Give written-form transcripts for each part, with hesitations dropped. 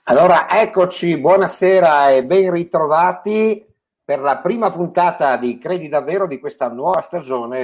Allora, eccoci, buonasera e ben ritrovati per la prima puntata di Credi Davvero di questa nuova stagione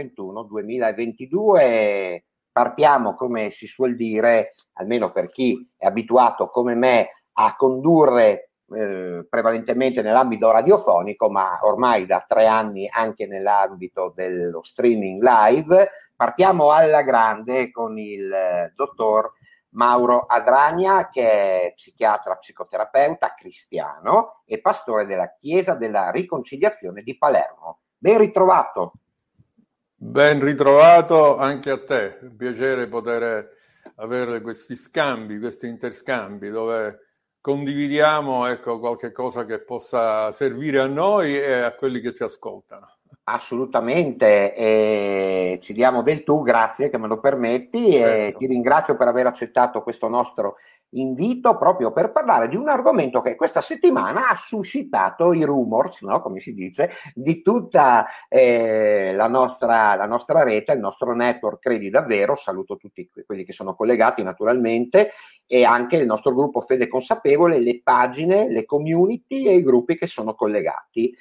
2021-2022. Partiamo, come si suol dire, almeno per chi è abituato come me a condurre prevalentemente nell'ambito radiofonico, ma ormai da 3 anni anche nell'ambito dello streaming live. Partiamo alla grande con il dottor Mauro Adragna, che è psichiatra, psicoterapeuta cristiano e pastore della Chiesa della Riconciliazione di Palermo. Ben ritrovato. Ben ritrovato anche a te, è un piacere poter avere questi scambi, questi interscambi dove condividiamo, ecco, qualche cosa che possa servire a noi e a quelli che ci ascoltano. Assolutamente, ci diamo del tu, grazie che me lo permetti, e ti ringrazio per aver accettato questo nostro invito proprio per parlare di un argomento che questa settimana ha suscitato i rumors, no? Come si dice, di tutta la nostra rete, il nostro network Credi Davvero. Saluto tutti quelli che sono collegati naturalmente, e anche il nostro gruppo Fede Consapevole, le pagine, le community e i gruppi che sono collegati.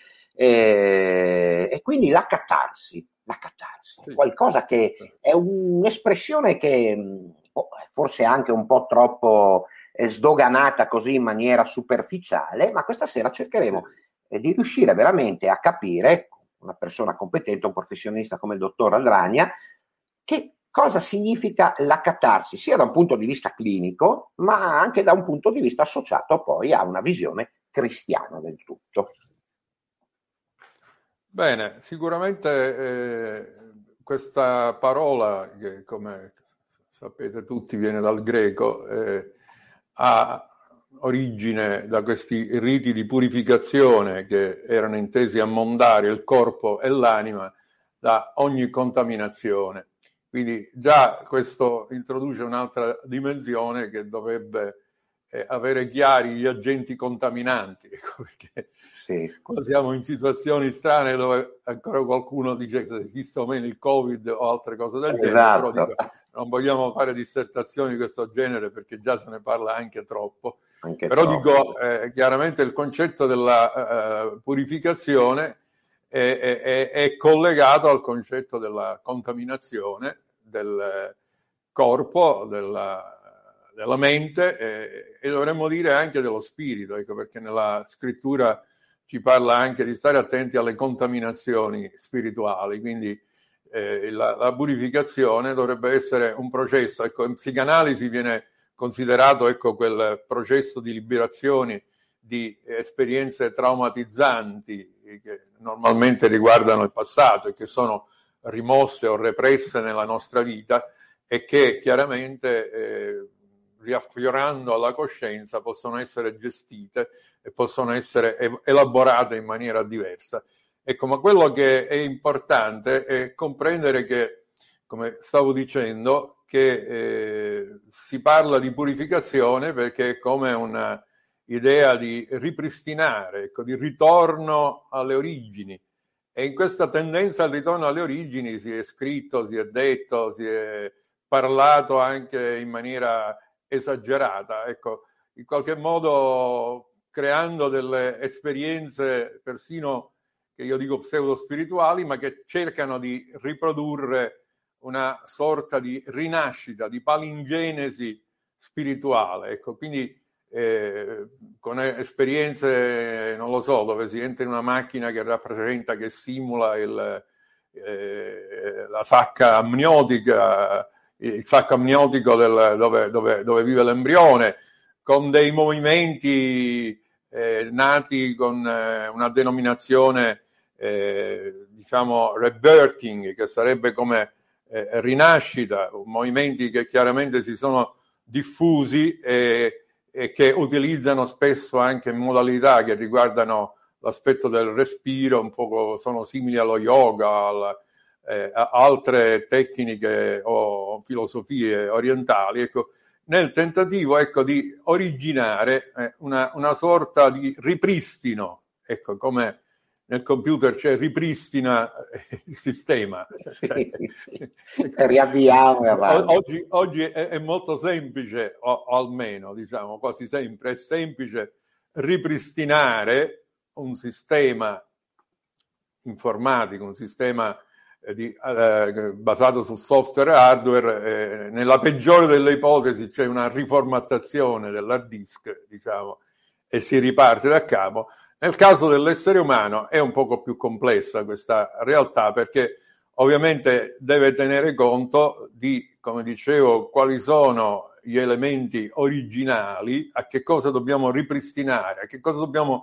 E quindi la catarsi, sì, qualcosa che è un'espressione che forse è anche un po' troppo sdoganata così in maniera superficiale, ma questa sera cercheremo di riuscire veramente a capire, una persona competente, un professionista come il dottor Adragna, che cosa significa la catarsi, sia da un punto di vista clinico, ma anche da un punto di vista associato poi a una visione cristiana del tutto. Bene, sicuramente questa parola, che come sapete tutti viene dal greco, ha origine da questi riti di purificazione che erano intesi a mondare il corpo e l'anima da ogni contaminazione. Quindi già questo introduce un'altra dimensione che dovrebbe avere chiari gli agenti contaminanti, ecco, perché qua siamo in situazioni strane dove ancora qualcuno dice se esiste o meno il Covid o altre cose del genere, però dico, non vogliamo fare dissertazioni di questo genere perché già se ne parla anche troppo. Dico, chiaramente il concetto della purificazione è collegato al concetto della contaminazione del corpo, della mente e dovremmo dire anche dello spirito, ecco, perché nella scrittura ci parla anche di stare attenti alle contaminazioni spirituali, quindi la purificazione dovrebbe essere un processo. Ecco, in psicanalisi viene considerato, ecco, quel processo di liberazione di esperienze traumatizzanti che normalmente riguardano il passato e che sono rimosse o represse nella nostra vita e che chiaramente riaffiorando alla coscienza possono essere gestite e possono essere elaborate in maniera diversa. Ecco, ma quello che è importante è comprendere che, come stavo dicendo, che si parla di purificazione perché è come una idea di ripristinare, ecco, di ritorno alle origini. E in questa tendenza al ritorno alle origini si è scritto, si è detto, si è parlato anche in maniera esagerata, ecco, in qualche modo creando delle esperienze persino che io dico pseudo-spirituali, ma che cercano di riprodurre una sorta di rinascita, di palingenesi spirituale, ecco, quindi con esperienze, non lo so, dove si entra in una macchina che rappresenta, che simula la sacca amniotica, il sacco amniotico dove vive l'embrione, con dei movimenti nati con una denominazione diciamo rebirthing, che sarebbe come rinascita, movimenti che chiaramente si sono diffusi e che utilizzano spesso anche modalità che riguardano l'aspetto del respiro, un po' sono simili allo yoga, a altre tecniche o filosofie orientali, ecco, nel tentativo, ecco, di originare una sorta di ripristino, ecco, come nel computer c'è ripristina il sistema. Sì, sì. Riavviamo e avanti. Oggi è molto semplice, o almeno diciamo quasi sempre, è semplice ripristinare un sistema informatico, un sistema basato su software e hardware. Nella peggiore delle ipotesi c'è una riformattazione dell'hard disk, diciamo, e si riparte da capo. Nel caso dell'essere umano è un poco più complessa questa realtà, perché ovviamente deve tenere conto di, come dicevo, quali sono gli elementi originali, a che cosa dobbiamo ripristinare, a che cosa dobbiamo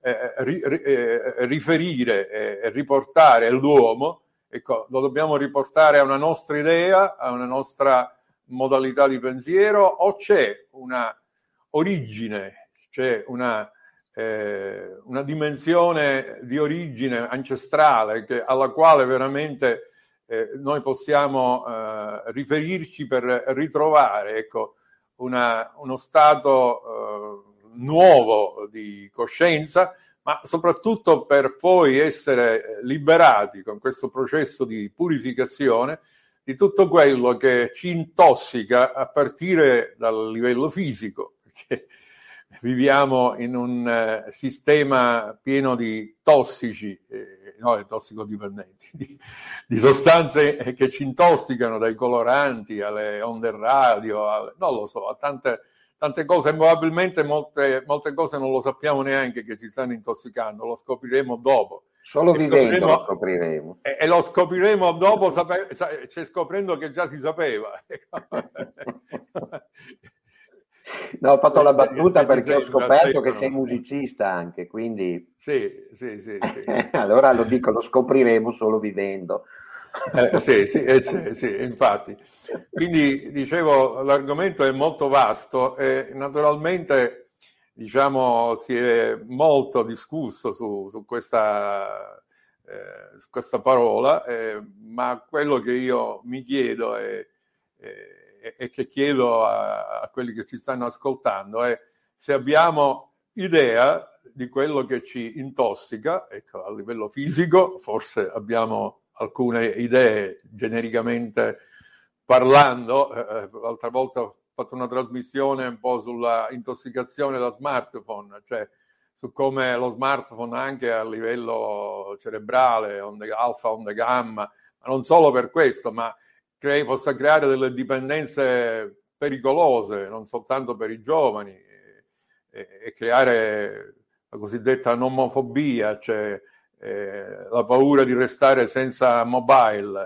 riferire e riportare all'uomo. Ecco, lo dobbiamo riportare a una nostra idea, a una nostra modalità di pensiero, o c'è una origine, c'è una dimensione di origine ancestrale alla quale veramente noi possiamo riferirci per ritrovare, ecco, uno stato nuovo di coscienza, ma soprattutto per poi essere liberati con questo processo di purificazione di tutto quello che ci intossica a partire dal livello fisico, perché viviamo in un sistema pieno di tossici, tossicodipendenti, di sostanze che ci intossicano, dai coloranti alle onde radio, non lo so, a tante cose. Probabilmente molte cose non lo sappiamo neanche che ci stanno intossicando, lo scopriremo dopo. Solo vivendo lo scopriremo. E lo scopriremo dopo, scoprendo che già si sapeva. No, ho fatto la battuta perché ho scoperto che sei musicista anche, quindi... Sì. Allora lo dico, lo scopriremo solo vivendo. Sì, infatti. Quindi, dicevo, l'argomento è molto vasto e naturalmente, diciamo, si è molto discusso su questa parola, ma quello che io mi chiedo e che chiedo a quelli che ci stanno ascoltando è se abbiamo idea di quello che ci intossica. Ecco, a livello fisico forse abbiamo alcune idee genericamente parlando. L'altra volta ho fatto una trasmissione un po' sulla intossicazione da smartphone, cioè su come lo smartphone anche a livello cerebrale, onde alfa, onde gamma, ma non solo per questo, ma possa creare delle dipendenze pericolose, non soltanto per i giovani, e creare la cosiddetta nomofobia, cioè la paura di restare senza mobile,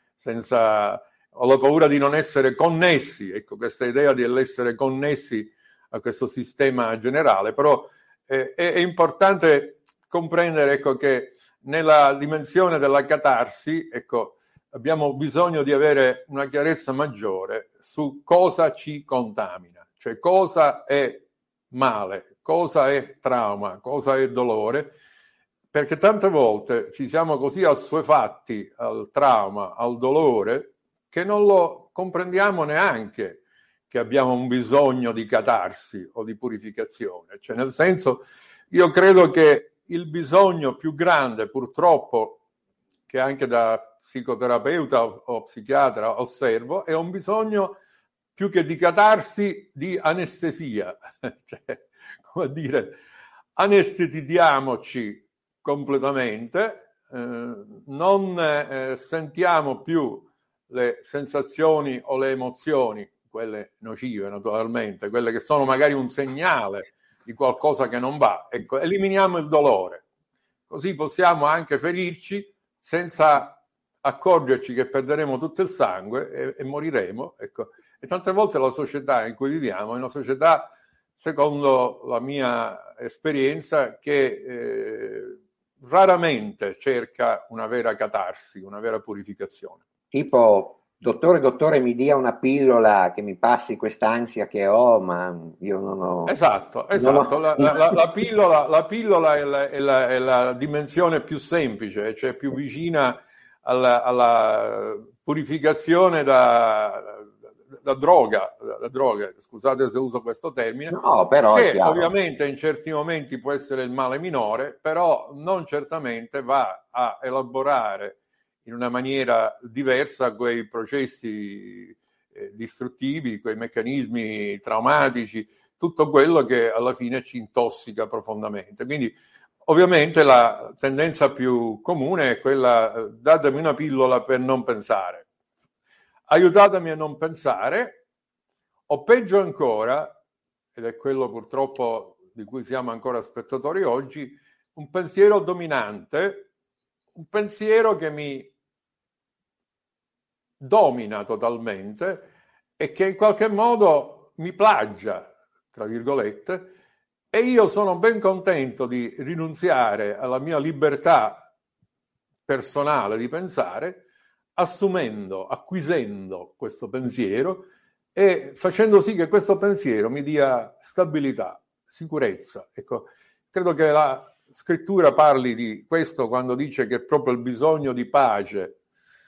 o la paura di non essere connessi. Ecco, questa idea di essere connessi a questo sistema generale. Però è importante comprendere, ecco, che nella dimensione della catarsi, ecco, abbiamo bisogno di avere una chiarezza maggiore su cosa ci contamina, cioè cosa è male, cosa è trauma, cosa è dolore, perché tante volte ci siamo così assuefatti al trauma, al dolore, che non lo comprendiamo neanche che abbiamo un bisogno di catarsi o di purificazione. Cioè, nel senso, io credo che il bisogno più grande, purtroppo, che anche da psicoterapeuta o psichiatra osservo, è un bisogno più che di catarsi, di anestesia. Cioè, come dire, anestetizziamoci completamente, non sentiamo più le sensazioni o le emozioni, quelle nocive naturalmente, quelle che sono magari un segnale di qualcosa che non va. Ecco, eliminiamo il dolore, così possiamo anche ferirci senza accorgerci che perderemo tutto il sangue e moriremo. Ecco. E tante volte la società in cui viviamo è una società, secondo la mia esperienza, che raramente cerca una vera catarsi, una vera purificazione. Tipo, dottore, mi dia una pillola che mi passi quest'ansia che ho, ma io non ho... Esatto. La pillola è la dimensione più semplice, cioè più vicina alla purificazione da droga, scusate se uso questo termine, no, però che ovviamente in certi momenti può essere il male minore, però non certamente va a elaborare in una maniera diversa quei processi distruttivi, quei meccanismi traumatici, tutto quello che alla fine ci intossica profondamente. Quindi ovviamente la tendenza più comune è quella: datemi una pillola per non pensare, aiutatemi a non pensare, o peggio ancora, ed è quello purtroppo di cui siamo ancora spettatori oggi, un pensiero dominante, un pensiero che mi domina totalmente e che in qualche modo mi plagia, tra virgolette, e io sono ben contento di rinunziare alla mia libertà personale di pensare, acquisendo questo pensiero e facendo sì che questo pensiero mi dia stabilità, sicurezza. Ecco, credo che la scrittura parli di questo quando dice che proprio il bisogno di pace,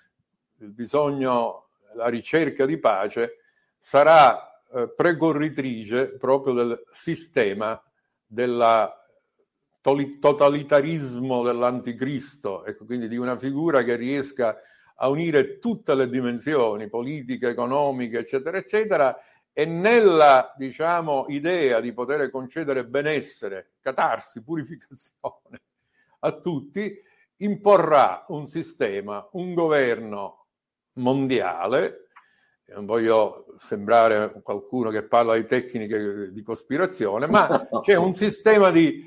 la ricerca di pace sarà precorritrice proprio del sistema del totalitarismo dell'anticristo, ecco, quindi di una figura che riesca a unire tutte le dimensioni politiche, economiche, eccetera, eccetera, e nella, diciamo, idea di poter concedere benessere, catarsi, purificazione a tutti, imporrà un sistema, un governo mondiale. Non voglio sembrare qualcuno che parla di tecniche di cospirazione, ma c'è un sistema di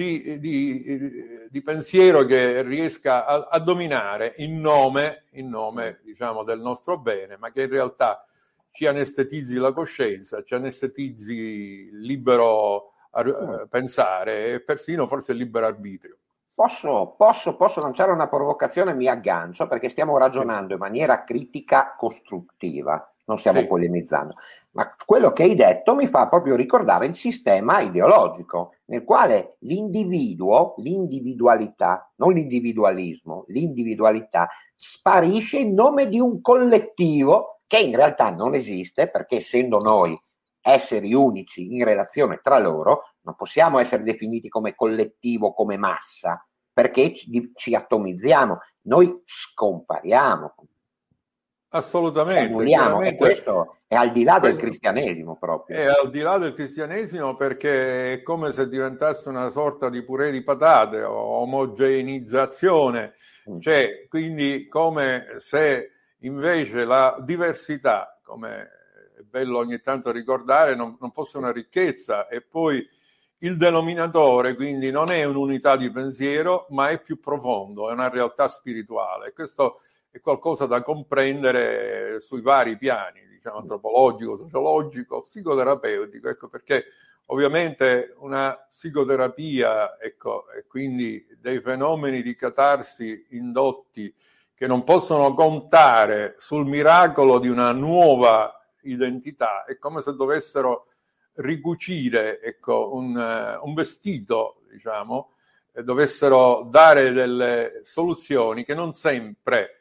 pensiero che riesca a dominare in nome, diciamo, del nostro bene, ma che in realtà ci anestetizzi la coscienza, ci anestetizzi il libero pensare e persino forse il libero arbitrio. Posso lanciare una provocazione, mi aggancio, perché stiamo ragionando in maniera critica costruttiva, non stiamo polemizzando, ma quello che hai detto mi fa proprio ricordare il sistema ideologico, nel quale l'individuo, l'individualità, non l'individualismo, l'individualità sparisce in nome di un collettivo che in realtà non esiste, perché essendo noi esseri unici in relazione tra loro, non possiamo essere definiti come collettivo, come massa, perché ci atomizziamo, noi scompariamo. Assolutamente. E questo è al di là del cristianesimo proprio. È al di là del cristianesimo, perché è come se diventasse una sorta di purè di patate o omogenizzazione, cioè quindi come se invece la diversità, come è bello ogni tanto ricordare, non fosse una ricchezza, e poi il denominatore quindi non è un'unità di pensiero, ma è più profondo, è una realtà spirituale. Questo è qualcosa da comprendere sui vari piani, diciamo, antropologico, sociologico, psicoterapeutico, ecco, perché ovviamente una psicoterapia, ecco, e quindi dei fenomeni di catarsi indotti che non possono contare sul miracolo di una nuova identità, è come se dovessero ricucire, ecco, un vestito, diciamo, e dovessero dare delle soluzioni che non sempre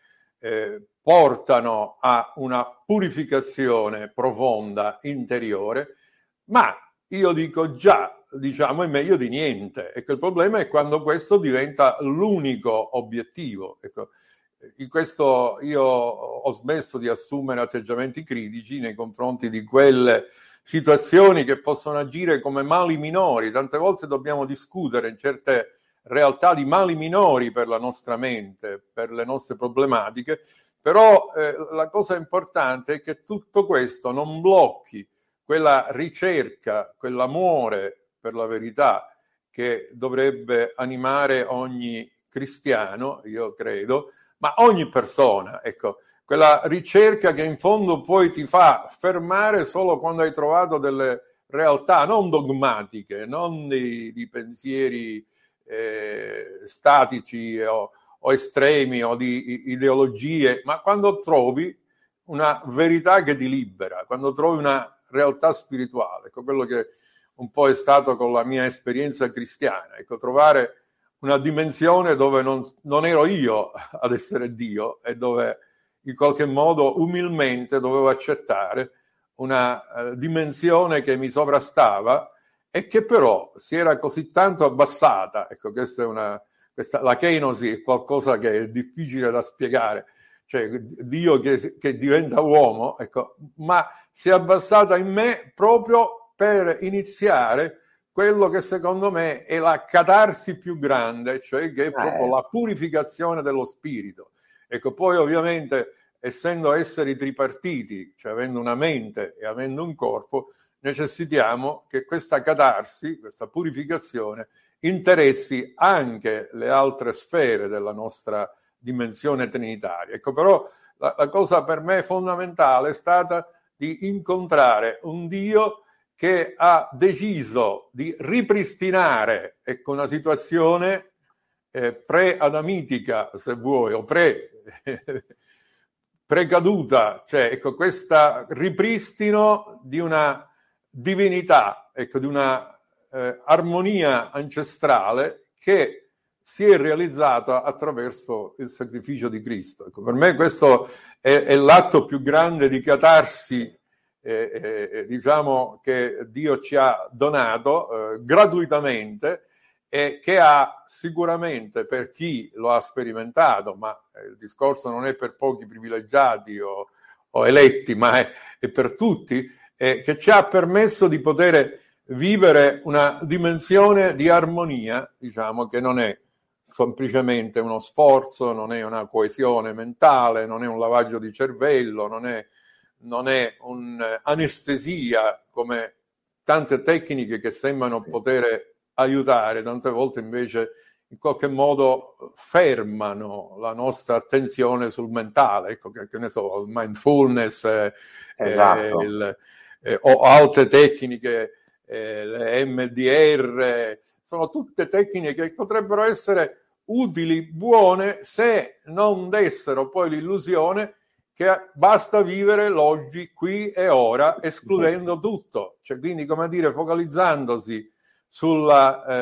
portano a una purificazione profonda interiore, ma io dico già, diciamo, è meglio di niente. Ecco, il problema è quando questo diventa l'unico obiettivo. Ecco, in questo io ho smesso di assumere atteggiamenti critici nei confronti di quelle situazioni che possono agire come mali minori. Tante volte dobbiamo discutere in certe realtà di mali minori per la nostra mente, per le nostre problematiche, però la cosa importante è che tutto questo non blocchi quella ricerca, quell'amore per la verità che dovrebbe animare ogni cristiano, io credo, ma ogni persona, ecco, quella ricerca che in fondo poi ti fa fermare solo quando hai trovato delle realtà non dogmatiche, non di pensieri statici o estremi o di ideologie, ma quando trovi una verità che ti libera, quando trovi una realtà spirituale. Ecco, quello che un po' è stato con la mia esperienza cristiana, ecco, trovare una dimensione dove non ero io ad essere Dio e dove in qualche modo umilmente dovevo accettare una dimensione che mi sovrastava e che però si era così tanto abbassata. Ecco, la kenosi è qualcosa che è difficile da spiegare, cioè Dio che diventa uomo, ecco, ma si è abbassata in me proprio per iniziare quello che secondo me è la catarsi più grande, cioè che è proprio la purificazione dello spirito. Ecco, poi ovviamente, essendo esseri tripartiti, cioè avendo una mente e avendo un corpo, necessitiamo che questa catarsi, questa purificazione, interessi anche le altre sfere della nostra dimensione trinitaria. Ecco, però la cosa per me fondamentale è stata di incontrare un Dio che ha deciso di ripristinare, ecco, una situazione pre-adamitica, se vuoi, o precaduta, cioè ecco, questo ripristino di una divinità, ecco, di una armonia ancestrale che si è realizzata attraverso il sacrificio di Cristo. Ecco, per me questo è l'atto più grande di catarsi, diciamo, che Dio ci ha donato gratuitamente, e che ha sicuramente, per chi lo ha sperimentato, ma il discorso non è per pochi privilegiati o eletti, ma è per tutti, che ci ha permesso di poter vivere una dimensione di armonia, diciamo, che non è semplicemente uno sforzo, non è una coesione mentale, non è un lavaggio di cervello, non è un'anestesia, come tante tecniche che sembrano poter aiutare, tante volte invece in qualche modo fermano la nostra attenzione sul mentale, ecco, che ne so, il mindfulness, esatto. O altre tecniche, le MDR, sono tutte tecniche che potrebbero essere utili, buone, se non dessero poi l'illusione che basta vivere l'oggi, qui e ora, escludendo tutto, cioè, quindi, come dire, focalizzandosi sullo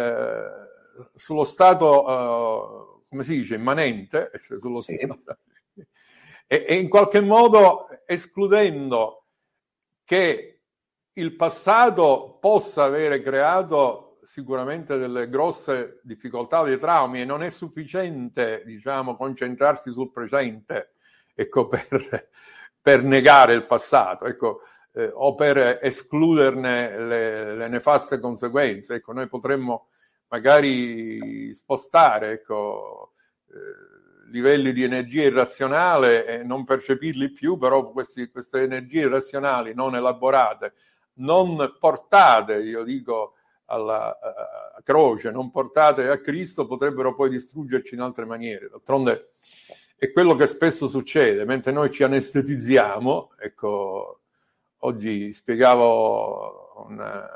stato, come si dice, immanente, sullo stato, e in qualche modo escludendo che il passato possa avere creato sicuramente delle grosse difficoltà, dei traumi, e non è sufficiente, diciamo, concentrarsi sul presente, ecco, per negare il passato, ecco, o per escluderne le nefaste conseguenze. Ecco, noi potremmo magari spostare, ecco, livelli di energia irrazionale e non percepirli più, però queste energie irrazionali non elaborate, non portate, io dico, alla croce, non portate a Cristo, potrebbero poi distruggerci in altre maniere. D'altronde è quello che spesso succede, mentre noi ci anestetizziamo. Ecco, oggi spiegavo un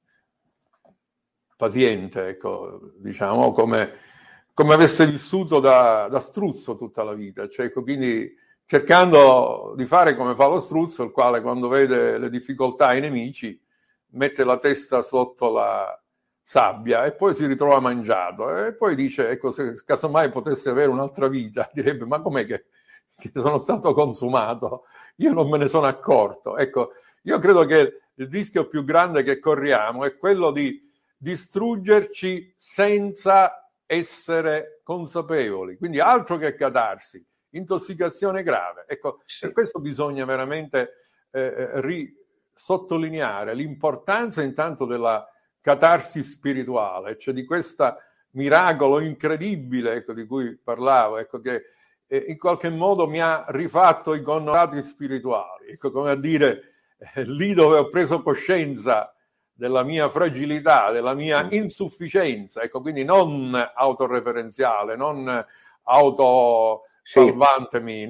paziente, ecco, diciamo, come avesse vissuto da struzzo tutta la vita, cioè, ecco, quindi cercando di fare come fa lo struzzo, il quale, quando vede le difficoltà e i nemici, mette la testa sotto la sabbia e poi si ritrova mangiato, e poi dice, ecco, se casomai potesse avere un'altra vita, direbbe, ma com'è che sono stato consumato? Io non me ne sono accorto. Ecco, io credo che il rischio più grande che corriamo è quello di distruggerci senza essere consapevoli, quindi altro che catarsi, intossicazione grave. Ecco, per questo bisogna veramente sottolineare l'importanza intanto della catarsi spirituale, cioè di questo miracolo incredibile, ecco, di cui parlavo, ecco, che in qualche modo mi ha rifatto i connotati spirituali, ecco, come a dire, lì dove ho preso coscienza della mia fragilità, della mia insufficienza, ecco, quindi non autoreferenziale, non autosalvantemi,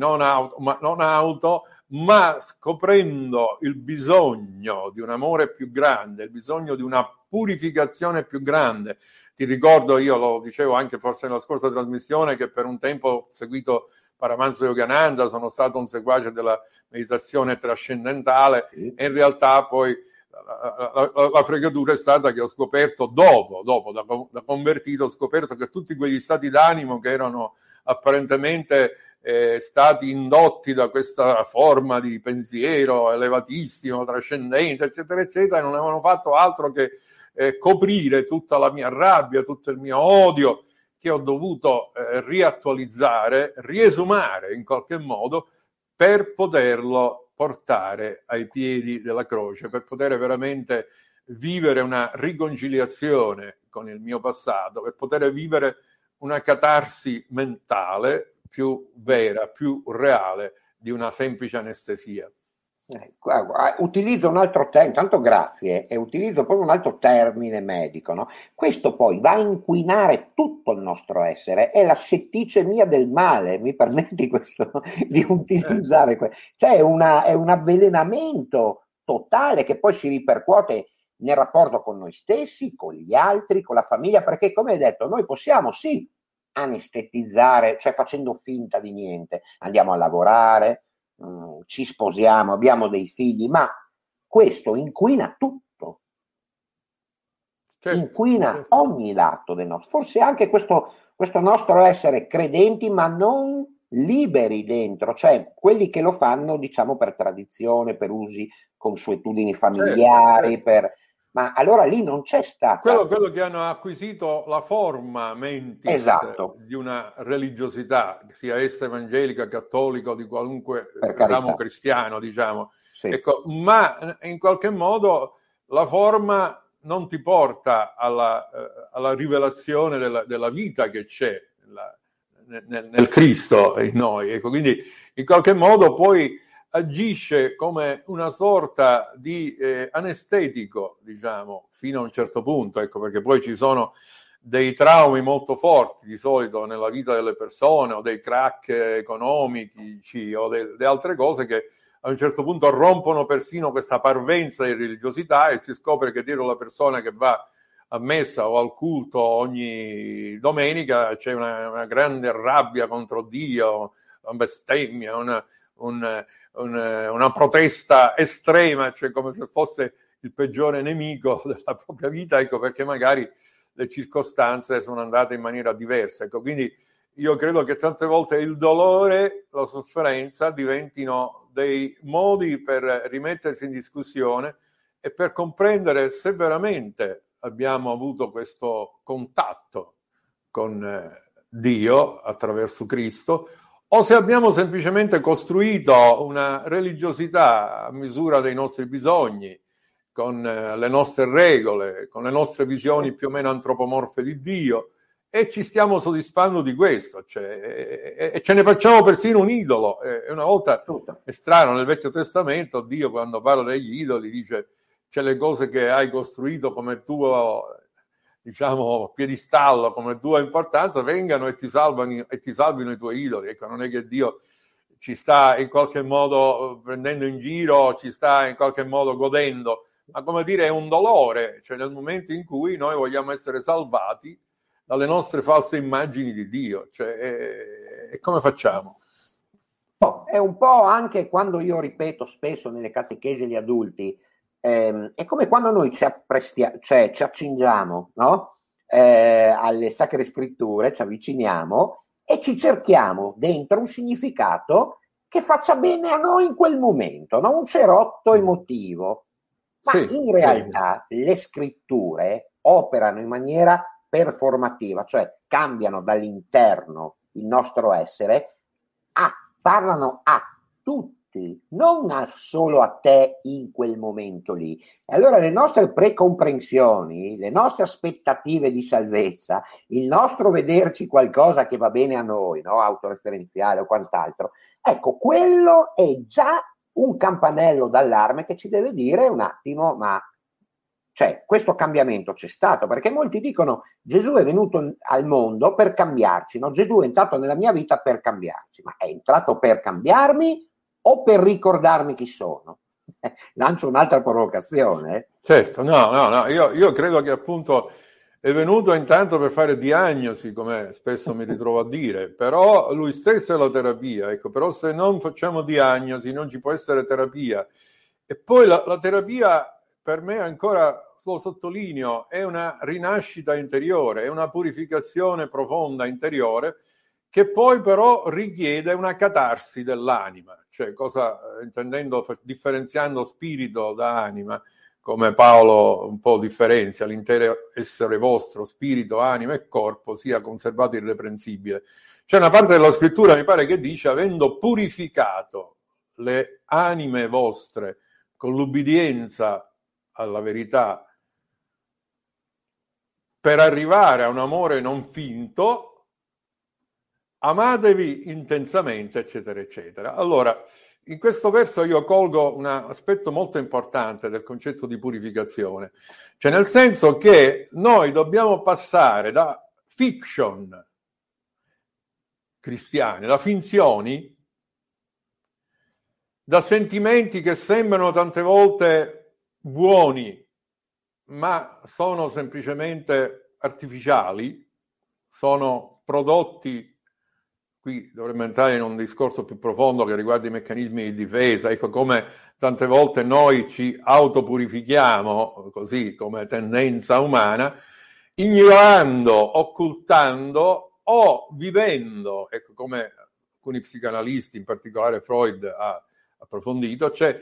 ma scoprendo il bisogno di un amore più grande, il bisogno di una purificazione più grande. Ti ricordo, io lo dicevo anche forse nella scorsa trasmissione, che per un tempo ho seguito Paramahansa Yogananda, sono stato un seguace della meditazione trascendentale, e in realtà poi la fregatura è stata che ho scoperto dopo da convertito, ho scoperto che tutti quegli stati d'animo che erano apparentemente stati indotti da questa forma di pensiero elevatissimo, trascendente, eccetera, eccetera, e non avevano fatto altro che coprire tutta la mia rabbia, tutto il mio odio, che ho dovuto riattualizzare, riesumare in qualche modo per poterlo portare ai piedi della croce, per poter veramente vivere una riconciliazione con il mio passato, per poter vivere una catarsi mentale più vera, più reale di una semplice anestesia. Utilizzo un altro termine, tanto grazie, e utilizzo proprio un altro termine medico, no? Questo poi va a inquinare tutto il nostro essere, è la setticemia del male, mi permetti questo di utilizzare, cioè è un avvelenamento totale che poi si ripercuote nel rapporto con noi stessi, con gli altri, con la famiglia, perché come hai detto noi possiamo sì anestetizzare, cioè facendo finta di niente, andiamo a lavorare, ci sposiamo, abbiamo dei figli, ma questo inquina tutto, inquina ogni lato del nostro, forse anche questo nostro essere credenti ma non liberi dentro, cioè quelli che lo fanno diciamo per tradizione, per usi, consuetudini familiari, ma allora lì non c'è stata quello che hanno acquisito la forma mentis di una religiosità, sia essa evangelica, cattolica o di qualunque ramo cristiano, diciamo. Sì. Ecco, ma in qualche modo la forma non ti porta alla rivelazione della vita che c'è nel Cristo in noi. Ecco, quindi in qualche modo poi agisce come una sorta di anestetico, diciamo, fino a un certo punto, ecco, perché poi ci sono dei traumi molto forti di solito nella vita delle persone, o dei crack economici o di altre cose che a un certo punto rompono persino questa parvenza di religiosità e si scopre che dietro la persona che va a messa o al culto ogni domenica c'è una grande rabbia contro Dio, una bestemmia, una protesta estrema, cioè come se fosse il peggiore nemico della propria vita, ecco, perché magari le circostanze sono andate in maniera diversa. Ecco, quindi io credo che tante volte il dolore, la sofferenza diventino dei modi per rimettersi in discussione e per comprendere se veramente abbiamo avuto questo contatto con Dio attraverso Cristo, o se abbiamo semplicemente costruito una religiosità a misura dei nostri bisogni, con le nostre regole, con le nostre visioni più o meno antropomorfe di Dio, e ci stiamo soddisfando di questo, cioè, e ce ne facciamo persino un idolo. E una volta è strano, nel Vecchio Testamento Dio, quando parla degli idoli, dice: c'è le cose che hai costruito come tuo, diciamo, piedistallo, come tua importanza, vengano e ti salvino i tuoi idoli. Ecco, non è che Dio ci sta in qualche modo prendendo in giro, ci sta in qualche modo godendo, ma come dire è un dolore, cioè nel momento in cui noi vogliamo essere salvati dalle nostre false immagini di Dio, cioè, e come facciamo? È un po' anche quando io ripeto spesso nelle catechesi agli adulti, è come quando noi ci accingiamo, no? Alle Sacre Scritture, ci avviciniamo e ci cerchiamo dentro un significato che faccia bene a noi in quel momento, no? Un cerotto emotivo. Ma in realtà le scritture operano in maniera performativa, cioè cambiano dall'interno il nostro essere, parlano a tutti, non solo a te in quel momento lì. E allora le nostre precomprensioni, le nostre aspettative di salvezza, il nostro vederci qualcosa che va bene a noi, no? Autoreferenziale o quant'altro, ecco, quello è già un campanello d'allarme che ci deve dire un attimo, ma cioè questo cambiamento c'è stato, perché molti dicono Gesù è venuto al mondo per cambiarci, no? Gesù è entrato nella mia vita per cambiarci, ma è entrato per cambiarmi o per ricordarmi chi sono? Lancio un'altra provocazione. Certo, no, io credo che appunto è venuto intanto per fare diagnosi, come spesso mi ritrovo a dire, però lui stesso è la terapia, ecco, però se non facciamo diagnosi non ci può essere terapia. E poi la terapia per me ancora, lo sottolineo, è una rinascita interiore, è una purificazione profonda interiore che poi però richiede una catarsi dell'anima, cioè differenziando spirito da anima, come Paolo un po' differenzia: l'intero essere vostro, spirito, anima e corpo, sia conservato irreprensibile. C'è una parte della scrittura, mi pare, che dice: avendo purificato le anime vostre con l'ubbidienza alla verità, per arrivare a un amore non finto, amatevi intensamente, eccetera, eccetera. Allora, in questo verso io colgo un aspetto molto importante del concetto di purificazione, cioè nel senso che noi dobbiamo passare da fiction cristiane, da finzioni, da sentimenti che sembrano tante volte buoni, ma sono semplicemente artificiali, sono prodotti. Qui dovremmo entrare in un discorso più profondo che riguarda i meccanismi di difesa, ecco, come tante volte noi ci autopurifichiamo, così come tendenza umana, ignorando, occultando o vivendo, ecco, come alcuni psicanalisti, in particolare Freud, ha approfondito, cioè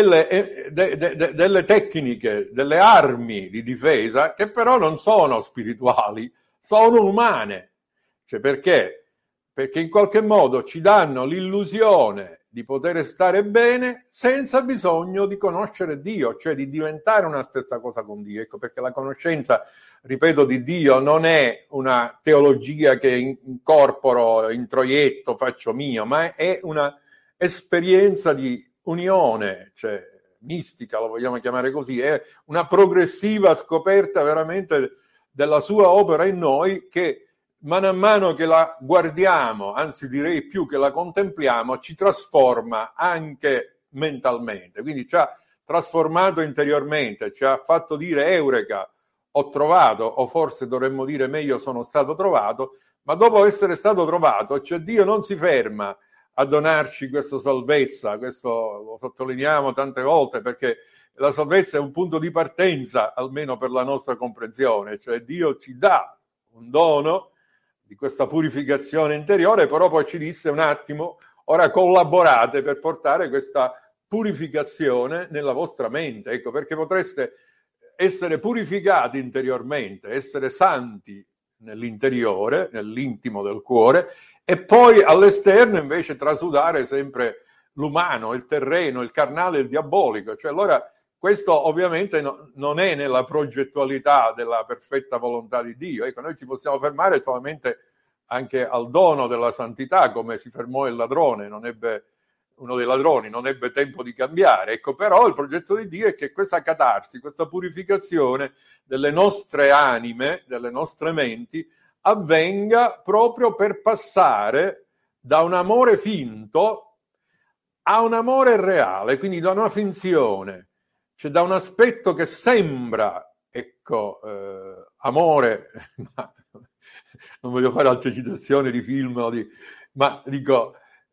delle tecniche, delle armi di difesa che però non sono spirituali, sono umane. Cioè perché? Perché in qualche modo ci danno l'illusione di poter stare bene senza bisogno di conoscere Dio, cioè di diventare una stessa cosa con Dio. Ecco perché la conoscenza, ripeto, di Dio non è una teologia che incorporo, introietto, faccio mio, ma è una esperienza di unione, cioè mistica, lo vogliamo chiamare così, è una progressiva scoperta veramente della sua opera in noi, che mano a mano che la guardiamo, anzi direi più che la contempliamo, ci trasforma anche mentalmente. Quindi ci ha trasformato interiormente, ci ha fatto dire eureka, ho trovato, o forse dovremmo dire meglio, sono stato trovato. Ma dopo essere stato trovato, cioè Dio non si ferma a donarci questa salvezza, questo lo sottolineiamo tante volte, perché la salvezza è un punto di partenza, almeno per la nostra comprensione, cioè Dio ci dà un dono di questa purificazione interiore, però poi ci disse: un attimo, ora collaborate per portare questa purificazione nella vostra mente, ecco, perché potreste essere purificati interiormente, essere santi nell'interiore, nell'intimo del cuore, e poi all'esterno invece trasudare sempre l'umano, il terreno, il carnale, il diabolico. Cioè allora questo ovviamente non è nella progettualità della perfetta volontà di Dio. Ecco, noi ci possiamo fermare solamente anche al dono della santità, come si fermò il ladrone, uno dei ladroni non ebbe tempo di cambiare. Ecco, però il progetto di Dio è che questa catarsi, questa purificazione delle nostre anime, delle nostre menti, avvenga proprio per passare da un amore finto a un amore reale, quindi da una finzione, cioè da un aspetto che sembra, ecco, amore, ma non voglio fare altre citazioni di film, ma dico,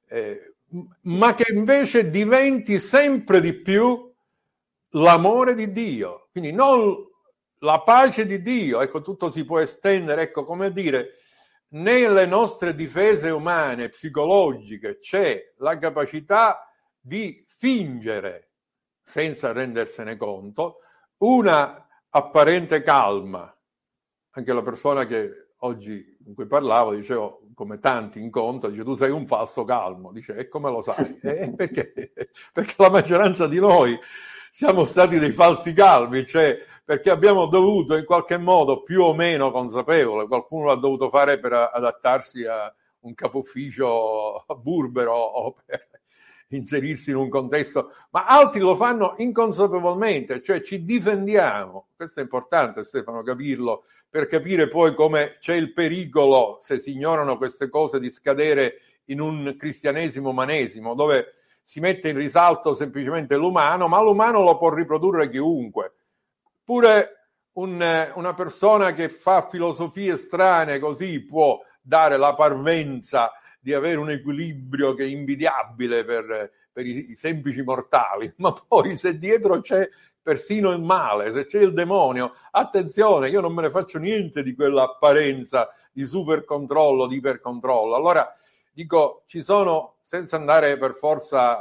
ma che invece diventi sempre di più l'amore di Dio, quindi non la pace di Dio. Ecco, tutto si può estendere, ecco, come dire, nelle nostre difese umane, psicologiche, c'è la capacità di fingere, senza rendersene conto, una apparente calma. Anche la persona che oggi con cui parlavo, dicevo, come tanti incontro, dice: tu sei un falso calmo. Dice: e come lo sai? Perché? Perché la maggioranza di noi siamo stati dei falsi calmi, cioè perché abbiamo dovuto in qualche modo, più o meno consapevole, qualcuno l'ha dovuto fare per adattarsi a un capo ufficio burbero o per inserirsi in un contesto, ma altri lo fanno inconsapevolmente, cioè ci difendiamo. Questo è importante, Stefano, capirlo, per capire poi come c'è il pericolo, se si ignorano queste cose, di scadere in un cristianesimo umanesimo, dove si mette in risalto semplicemente l'umano, ma l'umano lo può riprodurre chiunque. Pure una persona che fa filosofie strane così può dare la parvenza di avere un equilibrio che è invidiabile per i semplici mortali, ma poi se dietro c'è persino il male, se c'è il demonio, attenzione, io non me ne faccio niente di quell'apparenza di super controllo, di ipercontrollo. Allora dico, ci sono, senza andare per forza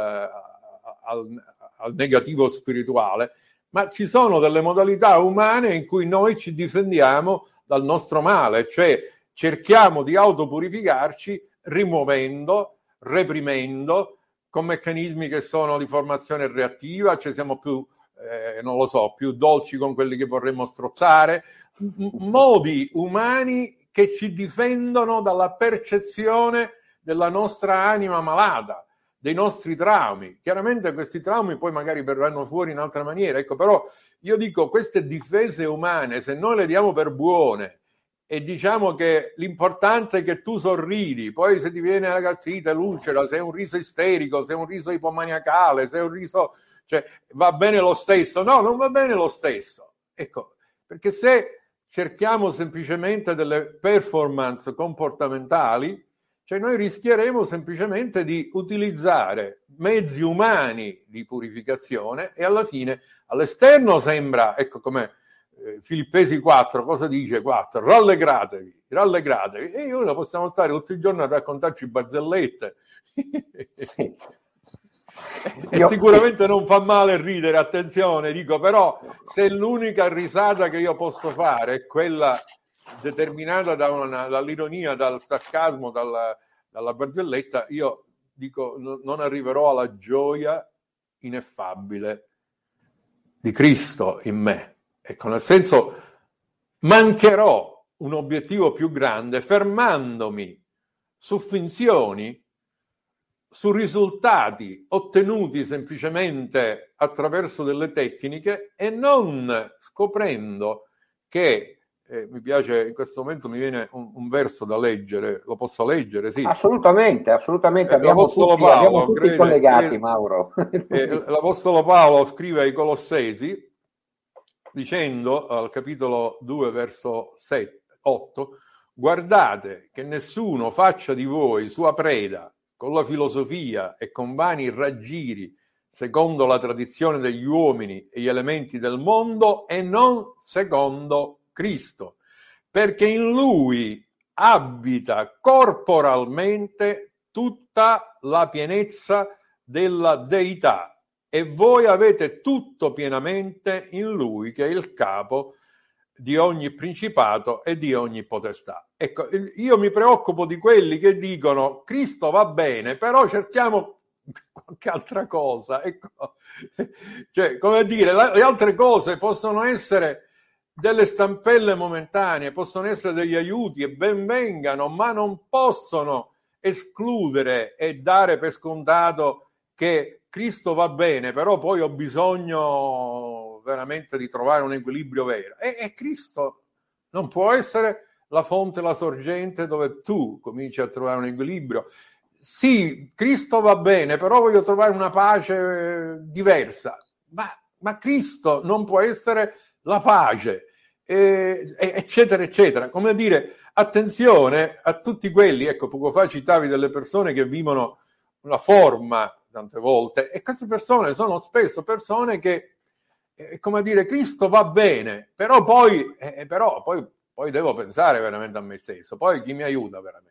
al negativo spirituale, ma ci sono delle modalità umane in cui noi ci difendiamo dal nostro male, cioè cerchiamo di autopurificarci rimuovendo, reprimendo, con meccanismi che sono di formazione reattiva, cioè siamo più, non lo so, più dolci con quelli che vorremmo strozzare, modi umani che ci difendono dalla percezione della nostra anima malata, dei nostri traumi. Chiaramente questi traumi poi magari verranno fuori in altra maniera, ecco, però io dico, queste difese umane, se noi le diamo per buone e diciamo che l'importante è che tu sorridi, poi se ti viene la gastrite, l'ulcera, se è un riso isterico, se è un riso ipomaniacale, se è un riso, cioè va bene lo stesso, no, non va bene lo stesso, ecco, perché se cerchiamo semplicemente delle performance comportamentali, cioè noi rischieremo semplicemente di utilizzare mezzi umani di purificazione e alla fine all'esterno sembra, ecco come Filippesi 4, cosa dice 4? Rallegratevi, rallegratevi. E noi possiamo stare tutto il giorno a raccontarci barzellette. Sì. E sicuramente non fa male ridere, attenzione, dico, però se l'unica risata che io posso fare è quella determinata dall'ironia, dal sarcasmo, dalla barzelletta, io dico non arriverò alla gioia ineffabile di Cristo in me. Ecco, nel senso, mancherò un obiettivo più grande fermandomi su finzioni, su risultati ottenuti semplicemente attraverso delle tecniche e non scoprendo che mi piace, in questo momento mi viene un verso da leggere, lo posso leggere? Sì. Assolutamente, assolutamente, abbiamo tutti collegati, Mauro. L'Apostolo Paolo scrive ai Colossesi dicendo al capitolo 2 verso 8: guardate che nessuno faccia di voi sua preda con la filosofia e con vani raggiri secondo la tradizione degli uomini e gli elementi del mondo e non secondo Cristo, perché in lui abita corporalmente tutta la pienezza della deità e voi avete tutto pienamente in lui, che è il capo di ogni principato e di ogni potestà. Ecco, io mi preoccupo di quelli che dicono Cristo va bene, però cerchiamo qualche altra cosa. Ecco. Cioè, come dire, le altre cose possono essere delle stampelle momentanee, possono essere degli aiuti e ben vengano, ma non possono escludere e dare per scontato che Cristo va bene, però poi ho bisogno veramente di trovare un equilibrio vero. E Cristo non può essere la fonte, la sorgente dove tu cominci a trovare un equilibrio. Sì, Cristo va bene, però voglio trovare una pace diversa. Ma Cristo non può essere la pace, eccetera, eccetera. Come dire, attenzione a tutti quelli, ecco, poco fa citavi delle persone che vivono una forma tante volte, e queste persone sono spesso persone che, come dire, Cristo va bene, però poi devo pensare veramente a me stesso, poi chi mi aiuta veramente?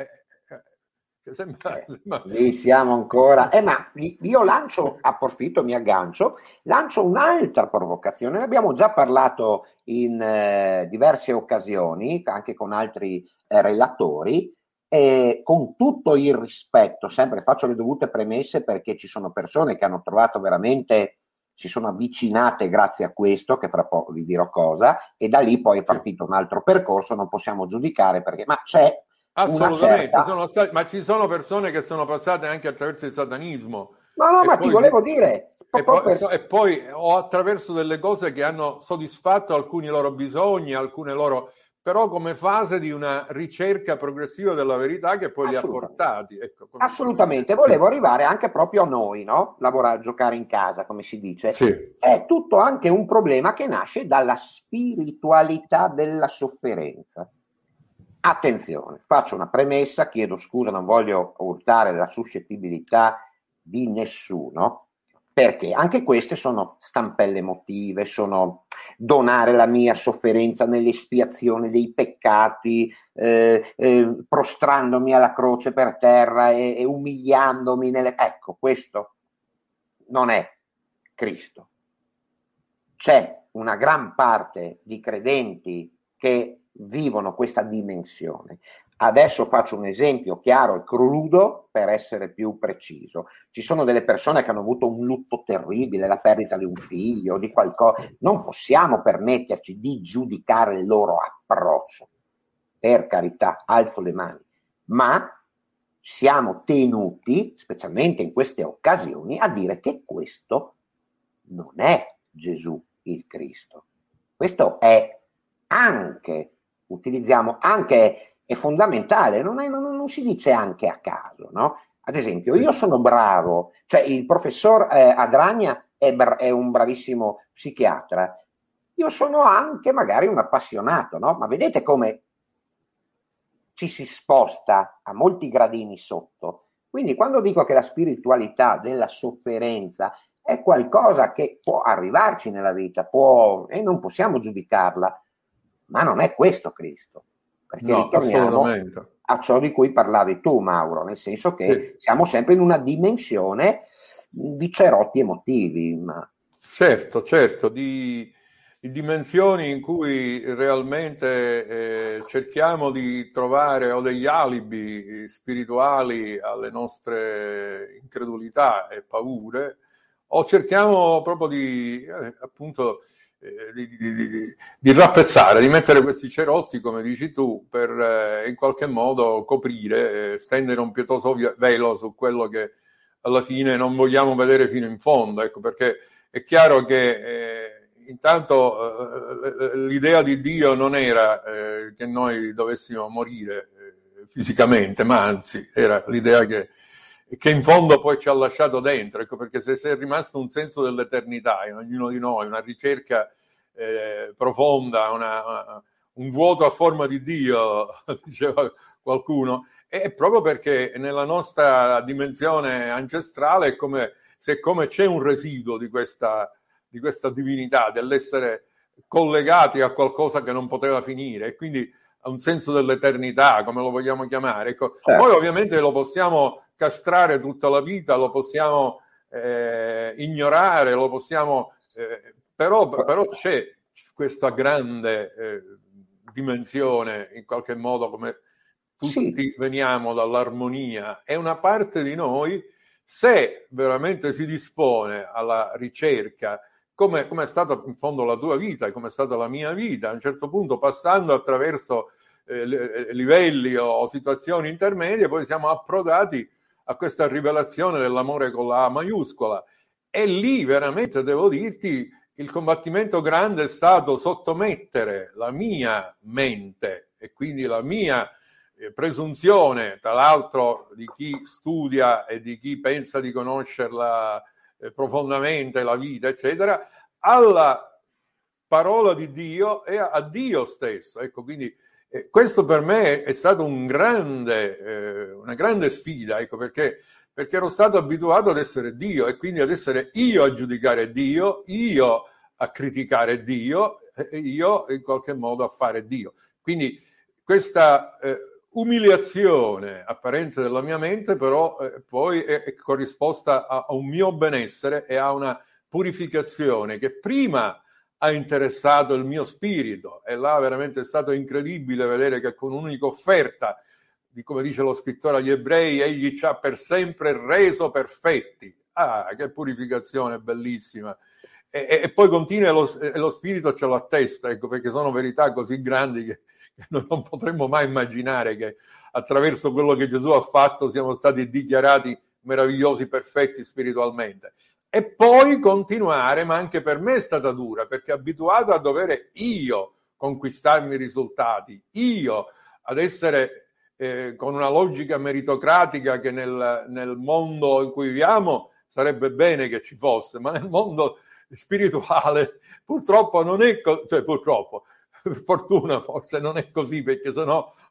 Lì siamo ancora. Ma io approfitto, mi aggancio, lancio un'altra provocazione. Ne abbiamo già parlato in diverse occasioni, anche con altri relatori. Con tutto il rispetto, sempre faccio le dovute premesse perché ci sono persone che hanno trovato veramente, si sono avvicinate grazie a questo, che fra poco vi dirò cosa, e da lì poi è partito un altro percorso, non possiamo giudicare perché, ma c'è assolutamente, ma ci sono persone che sono passate anche attraverso il satanismo. No, ma ti volevo dire. E poi o attraverso delle cose che hanno soddisfatto alcuni loro bisogni, alcune loro, però come fase di una ricerca progressiva della verità che poi li ha portati. Ecco, assolutamente, volevo arrivare anche proprio a noi, no? Lavorare, giocare in casa, come si dice. Sì. È tutto anche un problema che nasce dalla spiritualità della sofferenza. Attenzione, faccio una premessa, chiedo scusa, non voglio urtare la suscettibilità di nessuno, perché anche queste sono stampelle emotive, sono donare la mia sofferenza nell'espiazione dei peccati, prostrandomi alla croce per terra e umiliandomi Ecco, questo non è Cristo. C'è una gran parte di credenti che vivono questa dimensione. Adesso faccio un esempio chiaro e crudo per essere più preciso. Ci sono delle persone che hanno avuto un lutto terribile, la perdita di un figlio, di qualcosa. Non possiamo permetterci di giudicare il loro approccio. Per carità, alzo le mani. Ma siamo tenuti, specialmente in queste occasioni, a dire che questo non è Gesù il Cristo. Questo è anche, utilizziamo anche, è fondamentale, non si dice anche a caso, no? Ad esempio, io sono bravo, cioè il professor Adragna è un bravissimo psichiatra, io sono anche magari un appassionato, no? Ma vedete come ci si sposta a molti gradini sotto. Quindi quando dico che la spiritualità della sofferenza è qualcosa che può arrivarci nella vita, e non possiamo giudicarla, ma non è questo Cristo, perché no, ritorniamo a ciò di cui parlavi tu, Mauro, nel senso che siamo sempre in una dimensione di cerotti emotivi. Certo, di dimensioni in cui realmente cerchiamo di trovare o degli alibi spirituali alle nostre incredulità e paure, o cerchiamo proprio di rappezzare, di mettere questi cerotti, come dici tu, per in qualche modo coprire, stendere un pietoso velo su quello che alla fine non vogliamo vedere fino in fondo. Ecco, perché è chiaro che intanto l'idea di Dio non era che noi dovessimo morire fisicamente, ma anzi era l'idea che in fondo poi ci ha lasciato dentro. Ecco, perché se è rimasto un senso dell'eternità in ognuno di noi, una ricerca profonda, un vuoto a forma di Dio, diceva qualcuno, è proprio perché nella nostra dimensione ancestrale è come c'è un residuo di questa divinità, dell'essere collegati a qualcosa che non poteva finire, e quindi a un senso dell'eternità, come lo vogliamo chiamare. Ecco, poi ovviamente lo possiamo castrare tutta la vita, lo possiamo ignorare, lo possiamo però c'è questa grande dimensione, in qualche modo, come tutti veniamo dall'armonia, è una parte di noi, se veramente si dispone alla ricerca, come è stata in fondo la tua vita, come è stata la mia vita, a un certo punto, passando attraverso livelli o situazioni intermedie, poi siamo approdati a questa rivelazione dell'amore con la A maiuscola. E lì veramente devo dirti, il combattimento grande è stato sottomettere la mia mente e quindi la mia presunzione, tra l'altro di chi studia e di chi pensa di conoscerla profondamente, la vita, eccetera, alla parola di Dio e a Dio stesso. Ecco, quindi questo per me è stato una grande sfida, ecco, perché ero stato abituato ad essere Dio e quindi ad essere io a giudicare Dio, io a criticare Dio e io in qualche modo a fare Dio. Quindi questa umiliazione apparente della mia mente però poi è corrisposta a un mio benessere e a una purificazione che prima ha interessato il mio spirito, e là veramente è stato incredibile vedere che con un'unica offerta, di come dice lo scrittore agli Ebrei, egli ci ha per sempre reso perfetti. Ah, che purificazione bellissima! E poi continua e lo spirito ce lo attesta, ecco, perché sono verità così grandi che non potremmo mai immaginare che attraverso quello che Gesù ha fatto siamo stati dichiarati meravigliosi, perfetti spiritualmente. E poi continuare, ma anche per me è stata dura, perché abituato a dover io conquistarmi i risultati, io ad essere con una logica meritocratica che nel mondo in cui viviamo sarebbe bene che ci fosse, ma nel mondo spirituale purtroppo non è così, cioè purtroppo, per fortuna forse non è così, perché sennò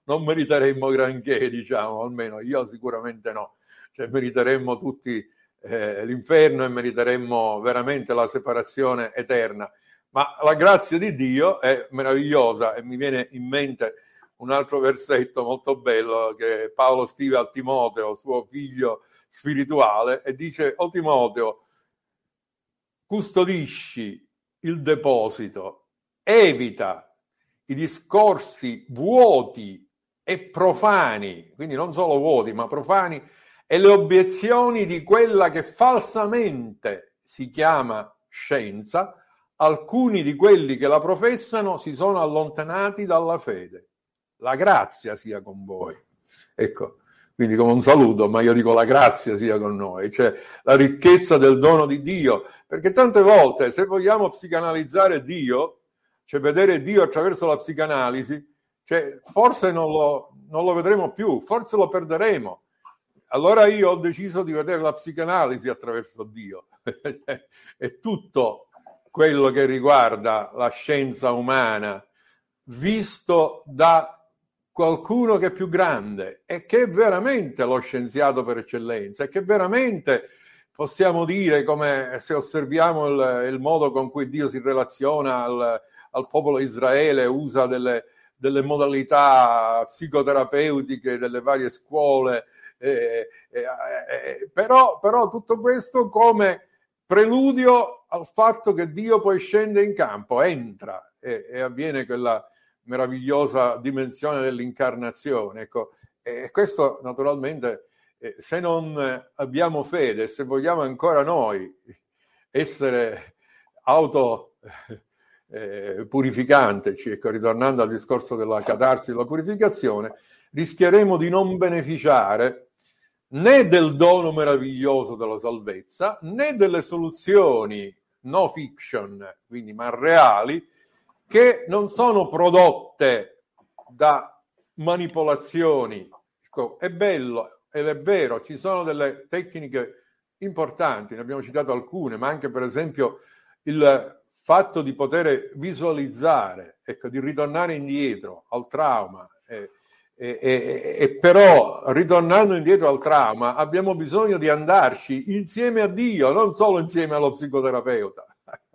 non meriteremmo granché, diciamo, almeno io sicuramente no. Cioè meriteremmo tutti l'inferno e meriteremmo veramente la separazione eterna. Ma la grazia di Dio è meravigliosa, e mi viene in mente un altro versetto molto bello che Paolo scrive a Timoteo, suo figlio spirituale, e dice: o Timoteo, custodisci il deposito, evita i discorsi vuoti e profani, quindi non solo vuoti ma profani, e le obiezioni di quella che falsamente si chiama scienza. Alcuni di quelli che la professano si sono allontanati dalla fede. La grazia sia con voi. Ecco, quindi come un saluto, ma io dico la grazia sia con noi, cioè la ricchezza del dono di Dio, perché tante volte se vogliamo psicanalizzare Dio, cioè vedere Dio attraverso la psicanalisi, cioè forse non lo vedremo più, forse lo perderemo. Allora io ho deciso di vedere la psicanalisi attraverso Dio. È tutto quello che riguarda la scienza umana visto da qualcuno che è più grande e che è veramente lo scienziato per eccellenza, e che veramente possiamo dire, come se osserviamo il modo con cui Dio si relaziona al popolo di Israele, usa delle modalità psicoterapeutiche delle varie scuole, però tutto questo come preludio al fatto che Dio poi scende in campo, entra e avviene quella meravigliosa dimensione dell'incarnazione. Ecco, e questo naturalmente, se non abbiamo fede, se vogliamo ancora noi essere purificanteci, ecco, ritornando al discorso della catarsi, della purificazione, rischieremo di non beneficiare né del dono meraviglioso della salvezza, né delle soluzioni no fiction, quindi ma reali, che non sono prodotte da manipolazioni. È bello ed è vero, ci sono delle tecniche importanti, ne abbiamo citato alcune, ma anche per esempio il fatto di poter visualizzare, ecco, di ritornare indietro al trauma, e però ritornando indietro al trauma abbiamo bisogno di andarci insieme a Dio, non solo insieme allo psicoterapeuta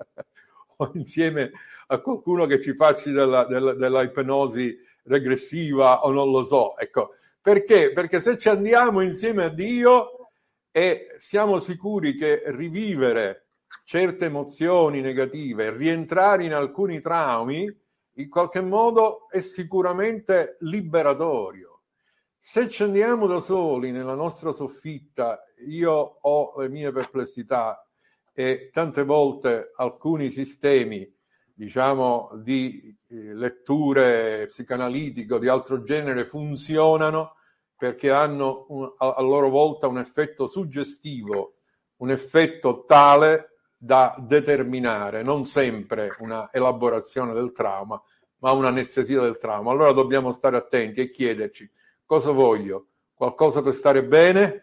o insieme a qualcuno che ci faccia della ipnosi regressiva o non lo so. Ecco, perché? Perché se ci andiamo insieme a Dio e siamo sicuri che rivivere certe emozioni negative, rientrare in alcuni traumi, in qualche modo è sicuramente liberatorio. Se ci andiamo da soli nella nostra soffitta, io ho le mie perplessità e tante volte alcuni sistemi, diciamo, di letture psicanalitiche o di altro genere funzionano perché hanno a loro volta un effetto suggestivo, un effetto tale da determinare non sempre una elaborazione del trauma, ma un'anestesia del trauma. Allora dobbiamo stare attenti e chiederci: cosa voglio? Qualcosa per stare bene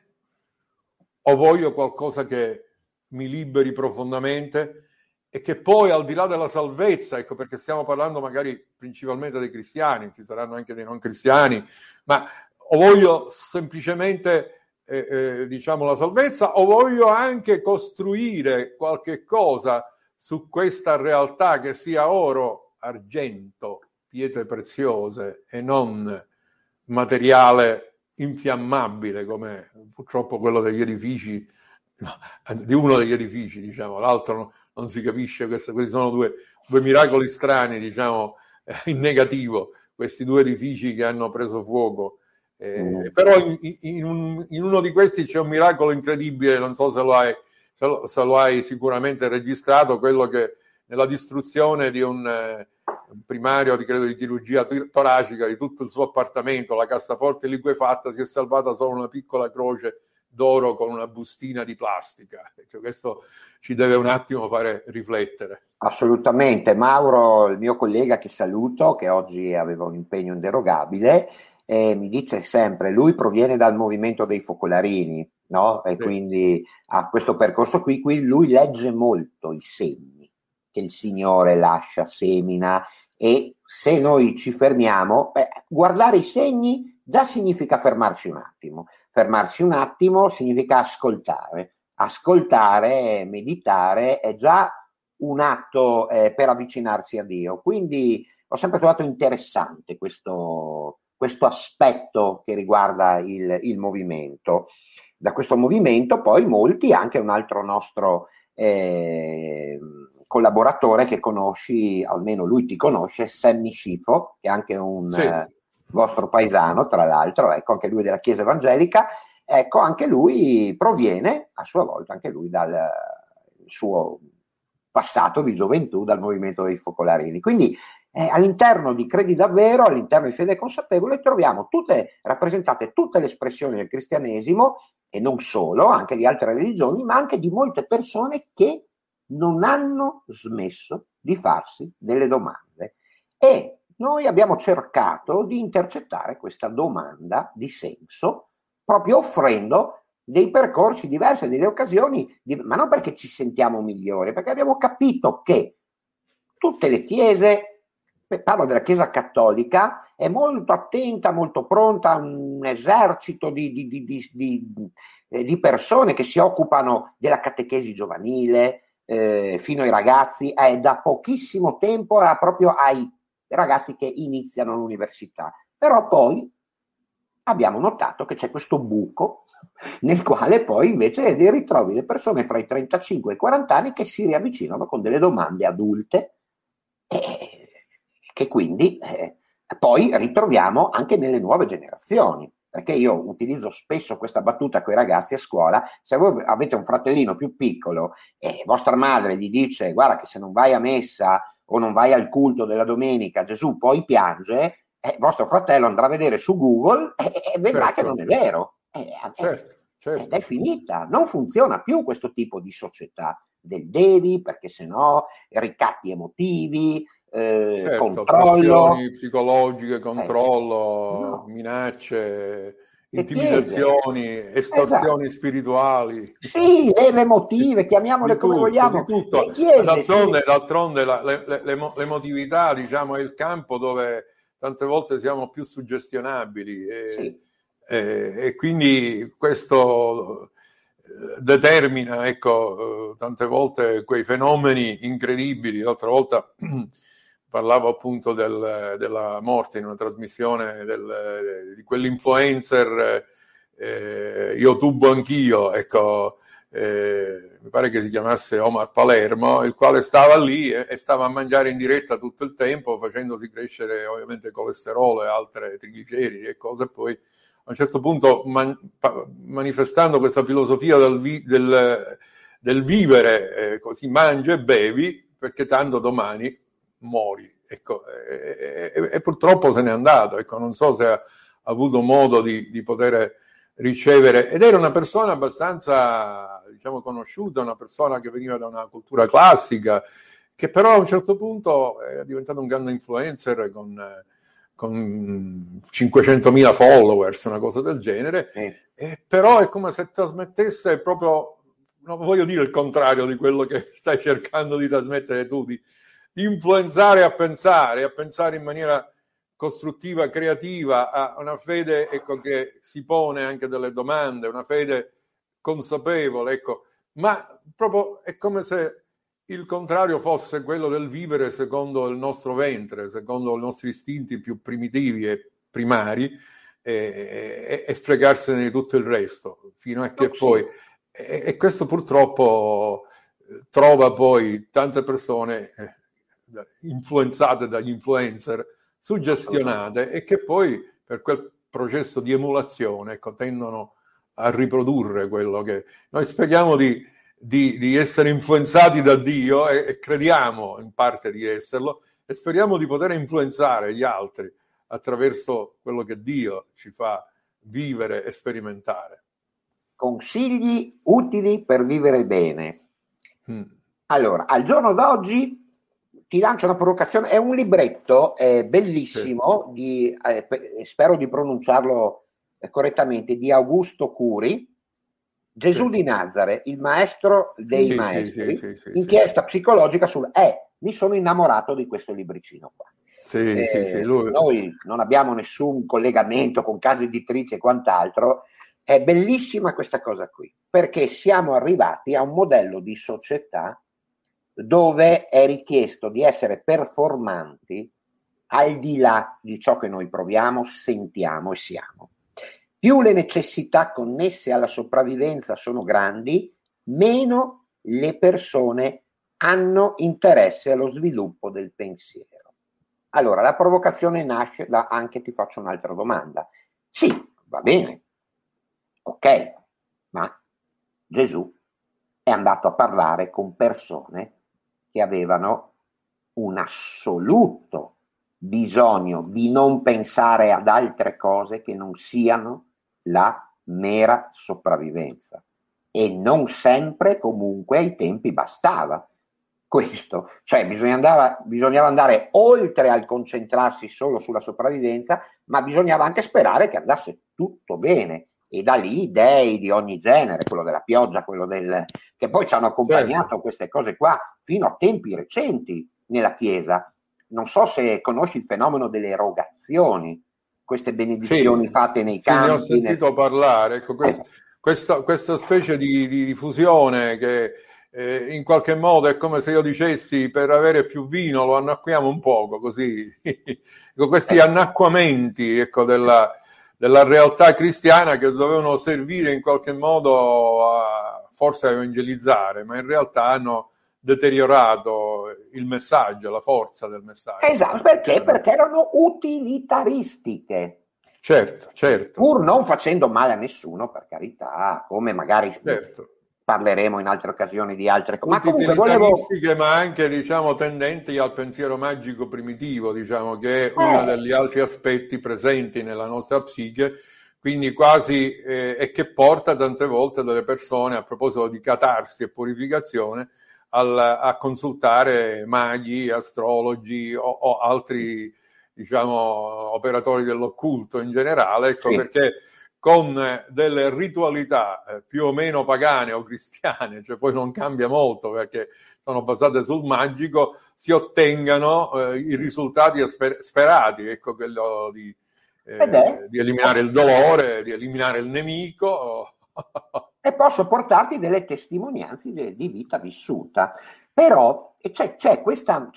o voglio qualcosa che mi liberi profondamente e che poi, al di là della salvezza, ecco, perché stiamo parlando magari principalmente dei cristiani, ci saranno anche dei non cristiani, ma o voglio semplicemente diciamo la salvezza, o voglio anche costruire qualche cosa su questa realtà che sia oro, argento, pietre preziose e non materiale infiammabile come purtroppo quello degli edifici, di uno degli edifici, diciamo, l'altro non si capisce. Questi sono due miracoli strani, diciamo, in negativo, questi due edifici che hanno preso fuoco. Però in uno di questi c'è un miracolo incredibile, non so se lo hai sicuramente registrato, quello che nella distruzione di un primario credo di chirurgia toracica di tutto il suo appartamento, la cassaforte liquefatta, si è salvata solo una piccola croce d'oro con una bustina di plastica. Cioè, questo ci deve un attimo fare riflettere. Assolutamente. Mauro, il mio collega che saluto, che oggi aveva un impegno inderogabile, mi dice sempre, lui proviene dal movimento dei focolarini, no? E sì, quindi ha questo percorso qui lui legge molto i segni che il Signore lascia, semina, e se noi ci fermiamo, guardare i segni già significa fermarci un attimo. Fermarci un attimo significa ascoltare. Ascoltare, meditare è già un atto per avvicinarsi a Dio. Quindi ho sempre trovato interessante questo aspetto che riguarda il movimento. Da questo movimento poi molti, anche un altro nostro collaboratore che conosci, almeno lui ti conosce, Sammy Scifo, che è anche un vostro paesano, tra l'altro, ecco, anche lui della Chiesa Evangelica, ecco, anche lui proviene, a sua volta, anche lui dal suo passato di gioventù, dal movimento dei Focolarini. Quindi all'interno di Credi Davvero, all'interno di Fede Consapevole, troviamo rappresentate tutte le espressioni del cristianesimo, e non solo, anche di altre religioni, ma anche di molte persone che non hanno smesso di farsi delle domande. E noi abbiamo cercato di intercettare questa domanda di senso, proprio offrendo dei percorsi diversi, delle occasioni, ma non perché ci sentiamo migliori, perché abbiamo capito che tutte le chiese, parlo della Chiesa cattolica, è molto attenta, molto pronta a un esercito di persone che si occupano della catechesi giovanile, fino ai ragazzi, da pochissimo tempo proprio ai ragazzi che iniziano l'università. Però poi abbiamo notato che c'è questo buco nel quale poi invece ritrovi le persone fra i 35 e i 40 anni che si riavvicinano con delle domande adulte, che quindi poi ritroviamo anche nelle nuove generazioni. Perché io utilizzo spesso questa battuta con i ragazzi a scuola: se voi avete un fratellino più piccolo e vostra madre gli dice guarda che se non vai a messa o non vai al culto della domenica Gesù poi piange, vostro fratello andrà a vedere su Google e vedrà che non è vero. Ed è finita, non funziona più questo tipo di società del devi, perché sennò ricatti emotivi, controllo, pressioni psicologiche, controllo, minacce, intimidazioni, estorsioni spirituali. Sì, le emotive, chiamiamole come vogliamo. Di tutto. D'altronde l'emotività, diciamo, è il campo dove tante volte siamo più suggestionabili e quindi questo determina, ecco, tante volte quei fenomeni incredibili. L'altra volta parlavo appunto della morte in una trasmissione di quell'influencer, io tubo anch'io, ecco, mi pare che si chiamasse Omar Palermo, il quale stava lì e stava a mangiare in diretta tutto il tempo, facendosi crescere ovviamente colesterolo e altre trigliceridi e cose, e poi a un certo punto manifestando questa filosofia del vivere, così mangi e bevi perché tanto domani mori, ecco, e purtroppo se n'è andato, ecco, non so se ha avuto modo di poter ricevere, ed era una persona abbastanza, diciamo, conosciuta, una persona che veniva da una cultura classica, che però a un certo punto è diventato un grande influencer con 500.000 followers, una cosa del genere, però è come se trasmettesse proprio, non voglio dire il contrario di quello che stai cercando di trasmettere tu, di influenzare a pensare in maniera costruttiva, creativa, a una fede, ecco, che si pone anche delle domande, una fede consapevole, ecco, ma proprio è come se il contrario fosse quello del vivere secondo il nostro ventre, secondo i nostri istinti più primitivi e primari, e fregarsene di tutto il resto, fino a che poi... E questo purtroppo trova poi tante persone influenzate dagli influencer, suggestionate, e che poi per quel processo di emulazione, ecco, tendono a riprodurre quello che noi speriamo di essere influenzati da Dio, e crediamo in parte di esserlo, e speriamo di poter influenzare gli altri attraverso quello che Dio ci fa vivere e sperimentare. Consigli utili per vivere bene. Allora, al giorno d'oggi ti lancio una provocazione, è un libretto bellissimo, spero di pronunciarlo correttamente, di Augusto Curi, Gesù di Nazare, il maestro dei maestri, inchiesta psicologica sul mi sono innamorato di questo libricino qua. Sì, Noi non abbiamo nessun collegamento con case editrici e quant'altro. È bellissima questa cosa qui, perché siamo arrivati a un modello di società dove è richiesto di essere performanti al di là di ciò che noi proviamo, sentiamo e siamo. Più le necessità connesse alla sopravvivenza sono grandi, meno le persone hanno interesse allo sviluppo del pensiero. Allora, la provocazione nasce da anche ti faccio un'altra domanda. Sì, va bene, ok, ma Gesù è andato a parlare con persone che avevano un assoluto bisogno di non pensare ad altre cose che non siano la mera sopravvivenza. E non sempre, comunque, ai tempi bastava questo. Cioè bisognava andare oltre al concentrarsi solo sulla sopravvivenza, ma bisognava anche sperare che andasse tutto bene. E da lì dei di ogni genere, quello della pioggia, quello che poi ci hanno accompagnato queste cose qua fino a tempi recenti nella Chiesa. Non so se conosci il fenomeno delle erogazioni, queste benedizioni fatte nei campi. Ne ho sentito parlare. Ecco, questa specie di diffusione che in qualche modo è come se io dicessi: per avere più vino lo annacquiamo un poco, così. Questi annacquamenti, ecco, della realtà cristiana, che dovevano servire in qualche modo forse a evangelizzare, ma in realtà hanno deteriorato il messaggio, la forza del messaggio. Esatto, perché erano utilitaristiche. Certo. Pur non facendo male a nessuno, per carità, come magari parleremo in altre occasioni di altre cose. Ma utilitaristiche, ma anche, diciamo, tendenti al pensiero magico primitivo, diciamo, che è uno degli altri aspetti presenti nella nostra psiche, quindi quasi, e che porta tante volte delle persone, a proposito di catarsi e purificazione, a consultare maghi, astrologi o altri, diciamo, operatori dell'occulto in generale, ecco, perché con delle ritualità più o meno pagane o cristiane, cioè poi non cambia molto perché sono basate sul magico, si ottengano i risultati sperati, ecco, quello di eliminare il dolore, di eliminare il nemico. E posso portarti delle testimonianze di vita vissuta. Però c'è questa,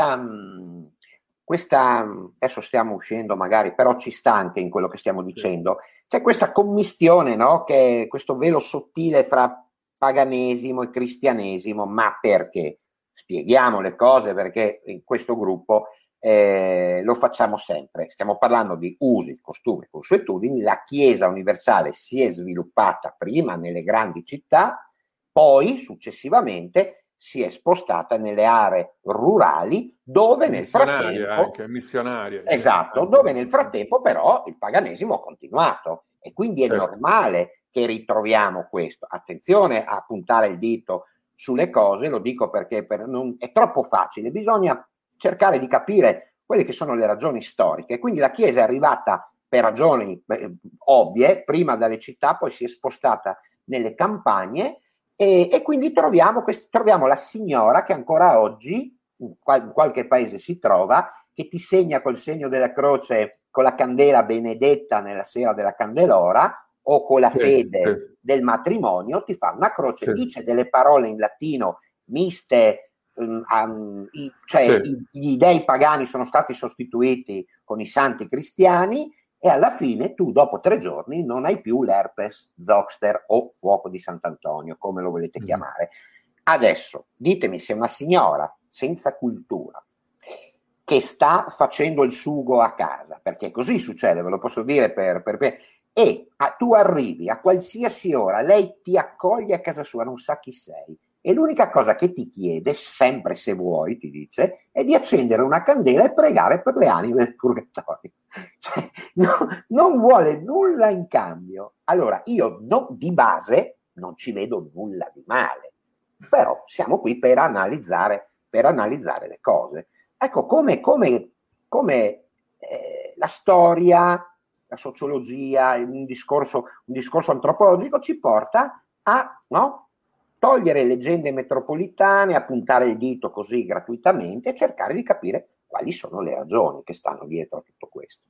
adesso stiamo uscendo magari, però ci sta anche in quello che stiamo dicendo, c'è questa commistione, no? Che è questo velo sottile fra paganesimo e cristianesimo. Ma perché? Spieghiamo le cose, perché in questo gruppo lo facciamo sempre. Stiamo parlando di usi, costumi, consuetudini. La Chiesa universale si è sviluppata prima nelle grandi città, poi successivamente si è spostata nelle aree rurali, dove nel frattempo missionaria. Esatto, dove nel frattempo però il paganesimo ha continuato, e quindi è normale che ritroviamo questo. Attenzione a puntare il dito sulle cose, lo dico perché è troppo facile, bisogna cercare di capire quelle che sono le ragioni storiche. Quindi la Chiesa è arrivata per ragioni ovvie, prima dalle città, poi si è spostata nelle campagne, e quindi troviamo la signora che ancora oggi in qualche paese si trova, che ti segna col segno della croce con la candela benedetta nella sera della Candelora, o con la fede del matrimonio, ti fa una croce, dice delle parole in latino miste, gli dei pagani sono stati sostituiti con i santi cristiani, e alla fine tu dopo 3 giorni non hai più l'herpes zoster o fuoco di Sant'Antonio, come lo volete chiamare. Adesso ditemi se una signora senza cultura, che sta facendo il sugo a casa, perché così succede, ve lo posso dire e tu arrivi a qualsiasi ora, lei ti accoglie a casa sua, non sa chi sei, e l'unica cosa che ti chiede, sempre se vuoi, ti dice, è di accendere una candela e pregare per le anime del purgatorio. Cioè, non vuole nulla in cambio. Allora, io di base non ci vedo nulla di male, però siamo qui per analizzare le cose. Ecco, come la storia, la sociologia, un discorso antropologico ci porta a togliere leggende metropolitane, a puntare il dito così gratuitamente e cercare di capire quali sono le ragioni che stanno dietro a tutto questo.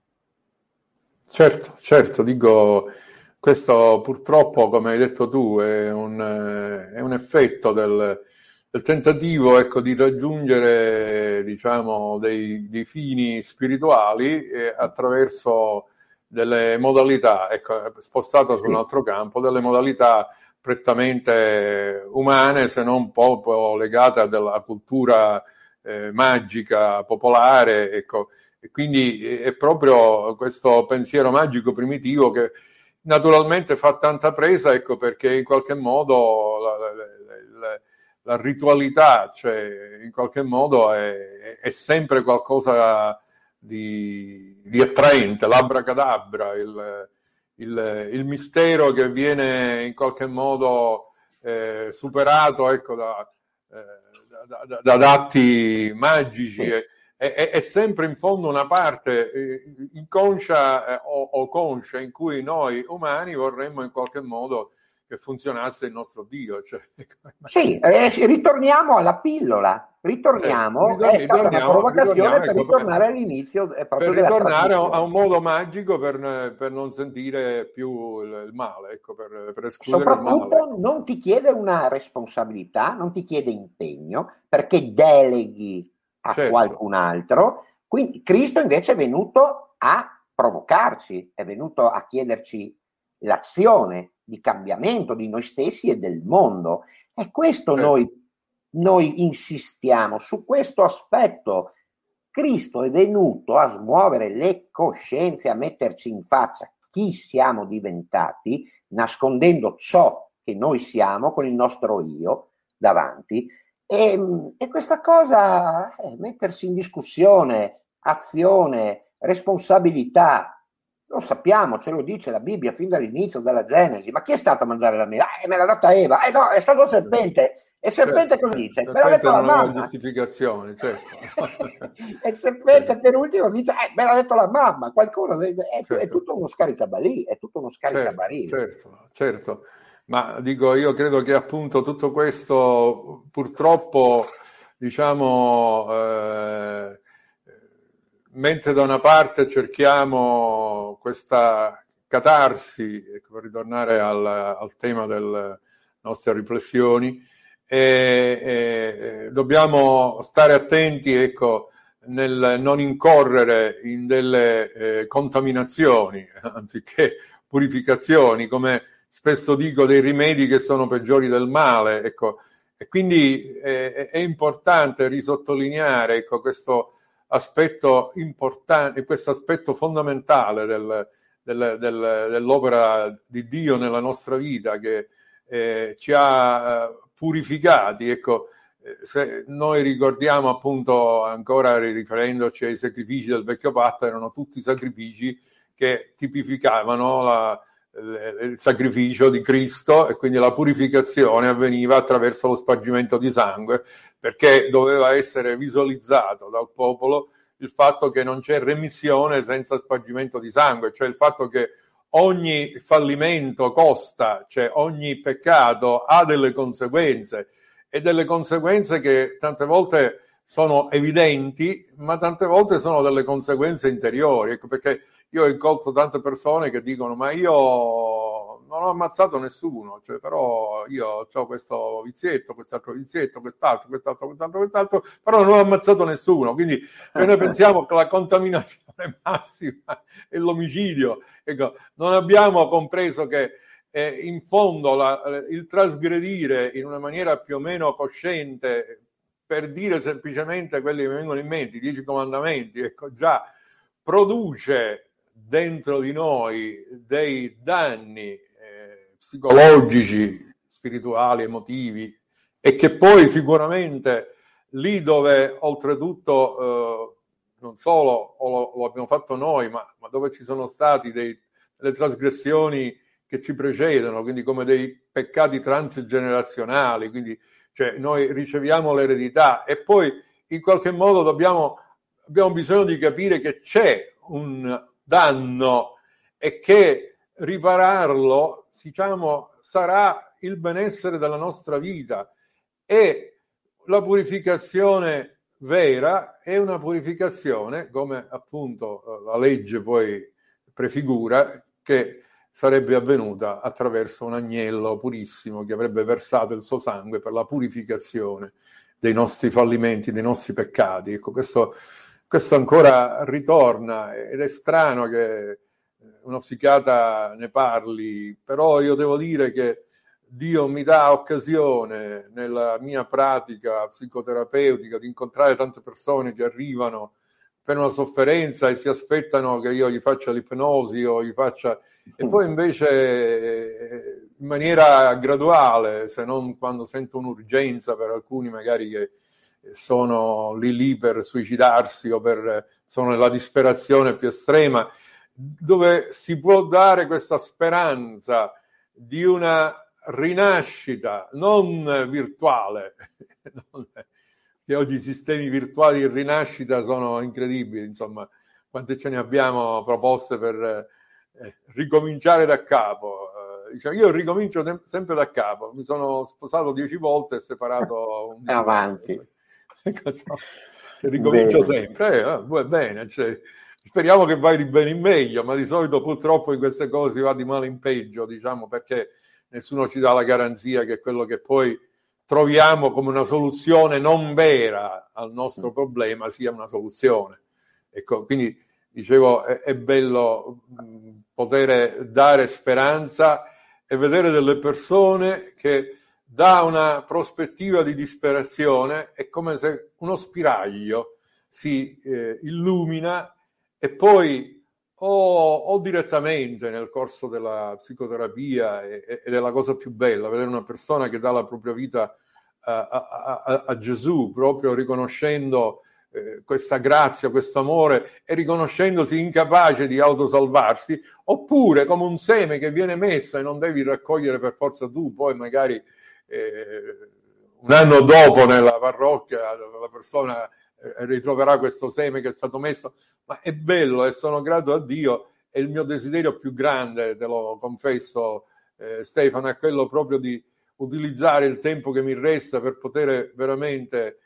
Certo, dico, questo purtroppo, come hai detto tu, è un effetto del tentativo, ecco, di raggiungere, diciamo, dei fini spirituali attraverso delle modalità, ecco, spostata su un altro campo, delle modalità prettamente umane, se non proprio legate alla cultura magica, popolare, ecco. E quindi è proprio questo pensiero magico primitivo che naturalmente fa tanta presa, ecco, perché in qualche modo la ritualità, cioè in qualche modo è sempre qualcosa di attraente, l'abracadabra, il mistero che viene in qualche modo superato, ecco, da atti magici. È sempre in fondo una parte inconscia o conscia in cui noi umani vorremmo in qualche modo che funzionasse il nostro Dio. Cioè, sì, ritorniamo alla pillola, è stata una provocazione per ritornare all'inizio proprio per ritornare a un modo magico per non sentire più il male, ecco, per escludere il male. Soprattutto non ti chiede una responsabilità, non ti chiede impegno, perché deleghi a qualcun altro. Quindi Cristo invece è venuto a provocarci, è venuto a chiederci l'azione di cambiamento di noi stessi e del mondo. E questo noi insistiamo, su questo aspetto. Cristo è venuto a smuovere le coscienze, a metterci in faccia chi siamo diventati, nascondendo ciò che noi siamo con il nostro io davanti. E questa cosa, mettersi in discussione, azione, responsabilità, lo sappiamo, ce lo dice la Bibbia fin dall'inizio della Genesi. Ma chi è stato a mangiare la mela? Me l'ha data Eva. No, è stato il serpente. E il serpente cosa dice? Me l'ha detto la mamma. Giustificazione, certo. E il serpente per ultimo dice, me l'ha detto la mamma. Qualcuno è tutto uno scaricabarile, è tutto uno scaricabarile. Certo. Ma dico, io credo che appunto tutto questo purtroppo, diciamo, mentre da una parte cerchiamo questa catarsi, ecco, per ritornare al tema delle nostre riflessioni, dobbiamo stare attenti, ecco, nel non incorrere in delle contaminazioni, anziché purificazioni, come spesso dico, dei rimedi che sono peggiori del male, ecco. E quindi è importante risottolineare, ecco, questo aspetto importante, questo aspetto fondamentale dell'opera di Dio nella nostra vita, che ci ha purificati, ecco. Se noi ricordiamo, appunto, ancora riferendoci ai sacrifici del vecchio patto, erano tutti sacrifici che tipificavano il sacrificio di Cristo, e quindi la purificazione avveniva attraverso lo spargimento di sangue, perché doveva essere visualizzato dal popolo il fatto che non c'è remissione senza spargimento di sangue, cioè il fatto che ogni fallimento costa, cioè ogni peccato ha delle conseguenze, e delle conseguenze che tante volte sono evidenti, ma tante volte sono delle conseguenze interiori. Ecco perché io ho incolto tante persone che dicono: ma io non ho ammazzato nessuno, cioè, però io ho questo vizietto, quest'altro vizietto, quest'altro, però non ho ammazzato nessuno. Quindi noi pensiamo che la contaminazione massima è l'omicidio. Ecco, non abbiamo compreso che in fondo il trasgredire in una maniera più o meno cosciente, per dire semplicemente quelli che mi vengono in mente, i 10 comandamenti, ecco, già produce dentro di noi dei danni psicologici, spirituali, emotivi, e che poi sicuramente lì dove oltretutto non solo lo abbiamo fatto noi, ma dove ci sono stati delle trasgressioni che ci precedono, quindi come dei peccati transgenerazionali, quindi cioè noi riceviamo l'eredità, e poi in qualche modo abbiamo bisogno di capire che c'è un danno e che ripararlo, diciamo, sarà il benessere della nostra vita. E la purificazione vera è una purificazione, come appunto la legge poi prefigura, che sarebbe avvenuta attraverso un agnello purissimo che avrebbe versato il suo sangue per la purificazione dei nostri fallimenti, dei nostri peccati. Ecco, questo ancora ritorna, ed è strano che uno psichiatra ne parli, però io devo dire che Dio mi dà occasione nella mia pratica psicoterapeutica di incontrare tante persone che arrivano per una sofferenza e si aspettano che io gli faccia l'ipnosi o gli faccia... E poi invece in maniera graduale, se non quando sento un'urgenza, per alcuni magari che sono lì per suicidarsi o sono nella disperazione più estrema, dove si può dare questa speranza di una rinascita non virtuale, che oggi i sistemi virtuali di rinascita sono incredibili, insomma, quante ce ne abbiamo proposte per ricominciare da capo. Diciamo, io ricomincio sempre da capo, mi sono sposato 10 volte e separato 11 avanti. Ricomincio sempre, bene, cioè, speriamo che vai di bene in meglio, ma di solito purtroppo in queste cose si va di male in peggio, diciamo, perché nessuno ci dà la garanzia che quello che poi troviamo come una soluzione non vera al nostro problema sia una soluzione. Ecco, quindi dicevo, è bello poter dare speranza e vedere delle persone che da una prospettiva di disperazione è come se uno spiraglio si illumina e poi o direttamente nel corso della psicoterapia, ed è la cosa più bella, vedere una persona che dà la propria vita a Gesù, proprio riconoscendo questa grazia, questo amore, e riconoscendosi incapace di autosalvarsi, oppure come un seme che viene messo e non devi raccogliere per forza tu, poi magari un anno dopo nella parrocchia la persona ritroverà questo seme che è stato messo. Ma è bello e sono grato a Dio, e il mio desiderio più grande, te lo confesso Stefano, è quello proprio di utilizzare il tempo che mi resta per poter veramente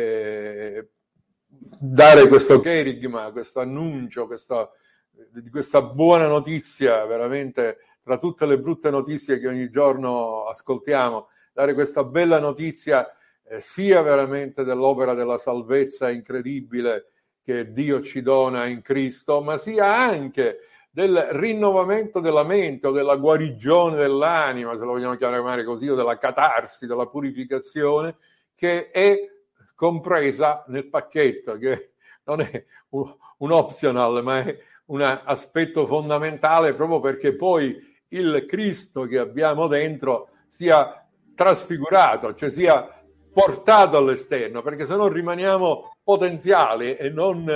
dare questo cherigma, questo annuncio, di questa buona notizia, veramente tra tutte le brutte notizie che ogni giorno ascoltiamo, dare questa bella notizia sia veramente dell'opera della salvezza incredibile che Dio ci dona in Cristo, ma sia anche del rinnovamento della mente o della guarigione dell'anima, se lo vogliamo chiamare così, o della catarsi, della purificazione, che è compresa nel pacchetto, che non è un optional, ma è un aspetto fondamentale, proprio perché poi il Cristo che abbiamo dentro sia trasfigurato, cioè sia portato all'esterno, perché se no rimaniamo potenziali e non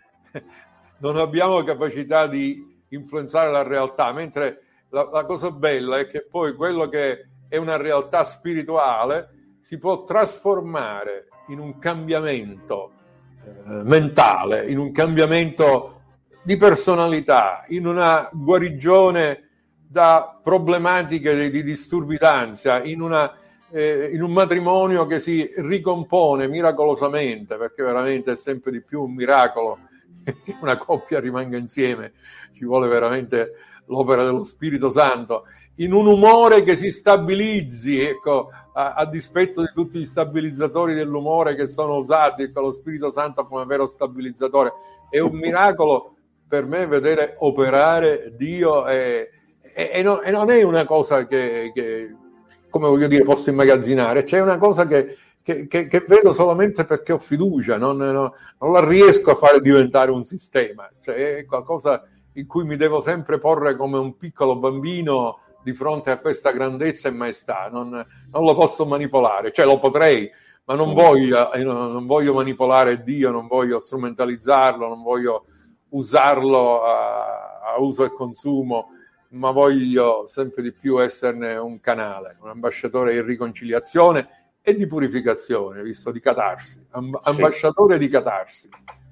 abbiamo capacità di influenzare la realtà, mentre la cosa bella è che poi quello che è una realtà spirituale si può trasformare in un cambiamento mentale, in un cambiamento di personalità, in una guarigione da problematiche di disturbi d'ansia, in un matrimonio che si ricompone miracolosamente, perché veramente è sempre di più un miracolo che una coppia rimanga insieme, ci vuole veramente l'opera dello Spirito Santo, in un umore che si stabilizzi, ecco, a dispetto di tutti gli stabilizzatori dell'umore che sono usati, ecco, lo Spirito Santo come vero stabilizzatore. È un miracolo per me vedere operare Dio, e non è una cosa che come voglio dire, posso immagazzinare, c'è una cosa che vedo solamente perché ho fiducia, non la riesco a fare diventare un sistema, cioè è qualcosa in cui mi devo sempre porre come un piccolo bambino di fronte a questa grandezza e maestà, non lo posso manipolare, cioè lo potrei, ma non voglio manipolare Dio, non voglio strumentalizzarlo, non voglio usarlo a uso e consumo, ma voglio sempre di più esserne un canale, un ambasciatore di riconciliazione e di purificazione, visto di catarsi, ambasciatore di catarsi.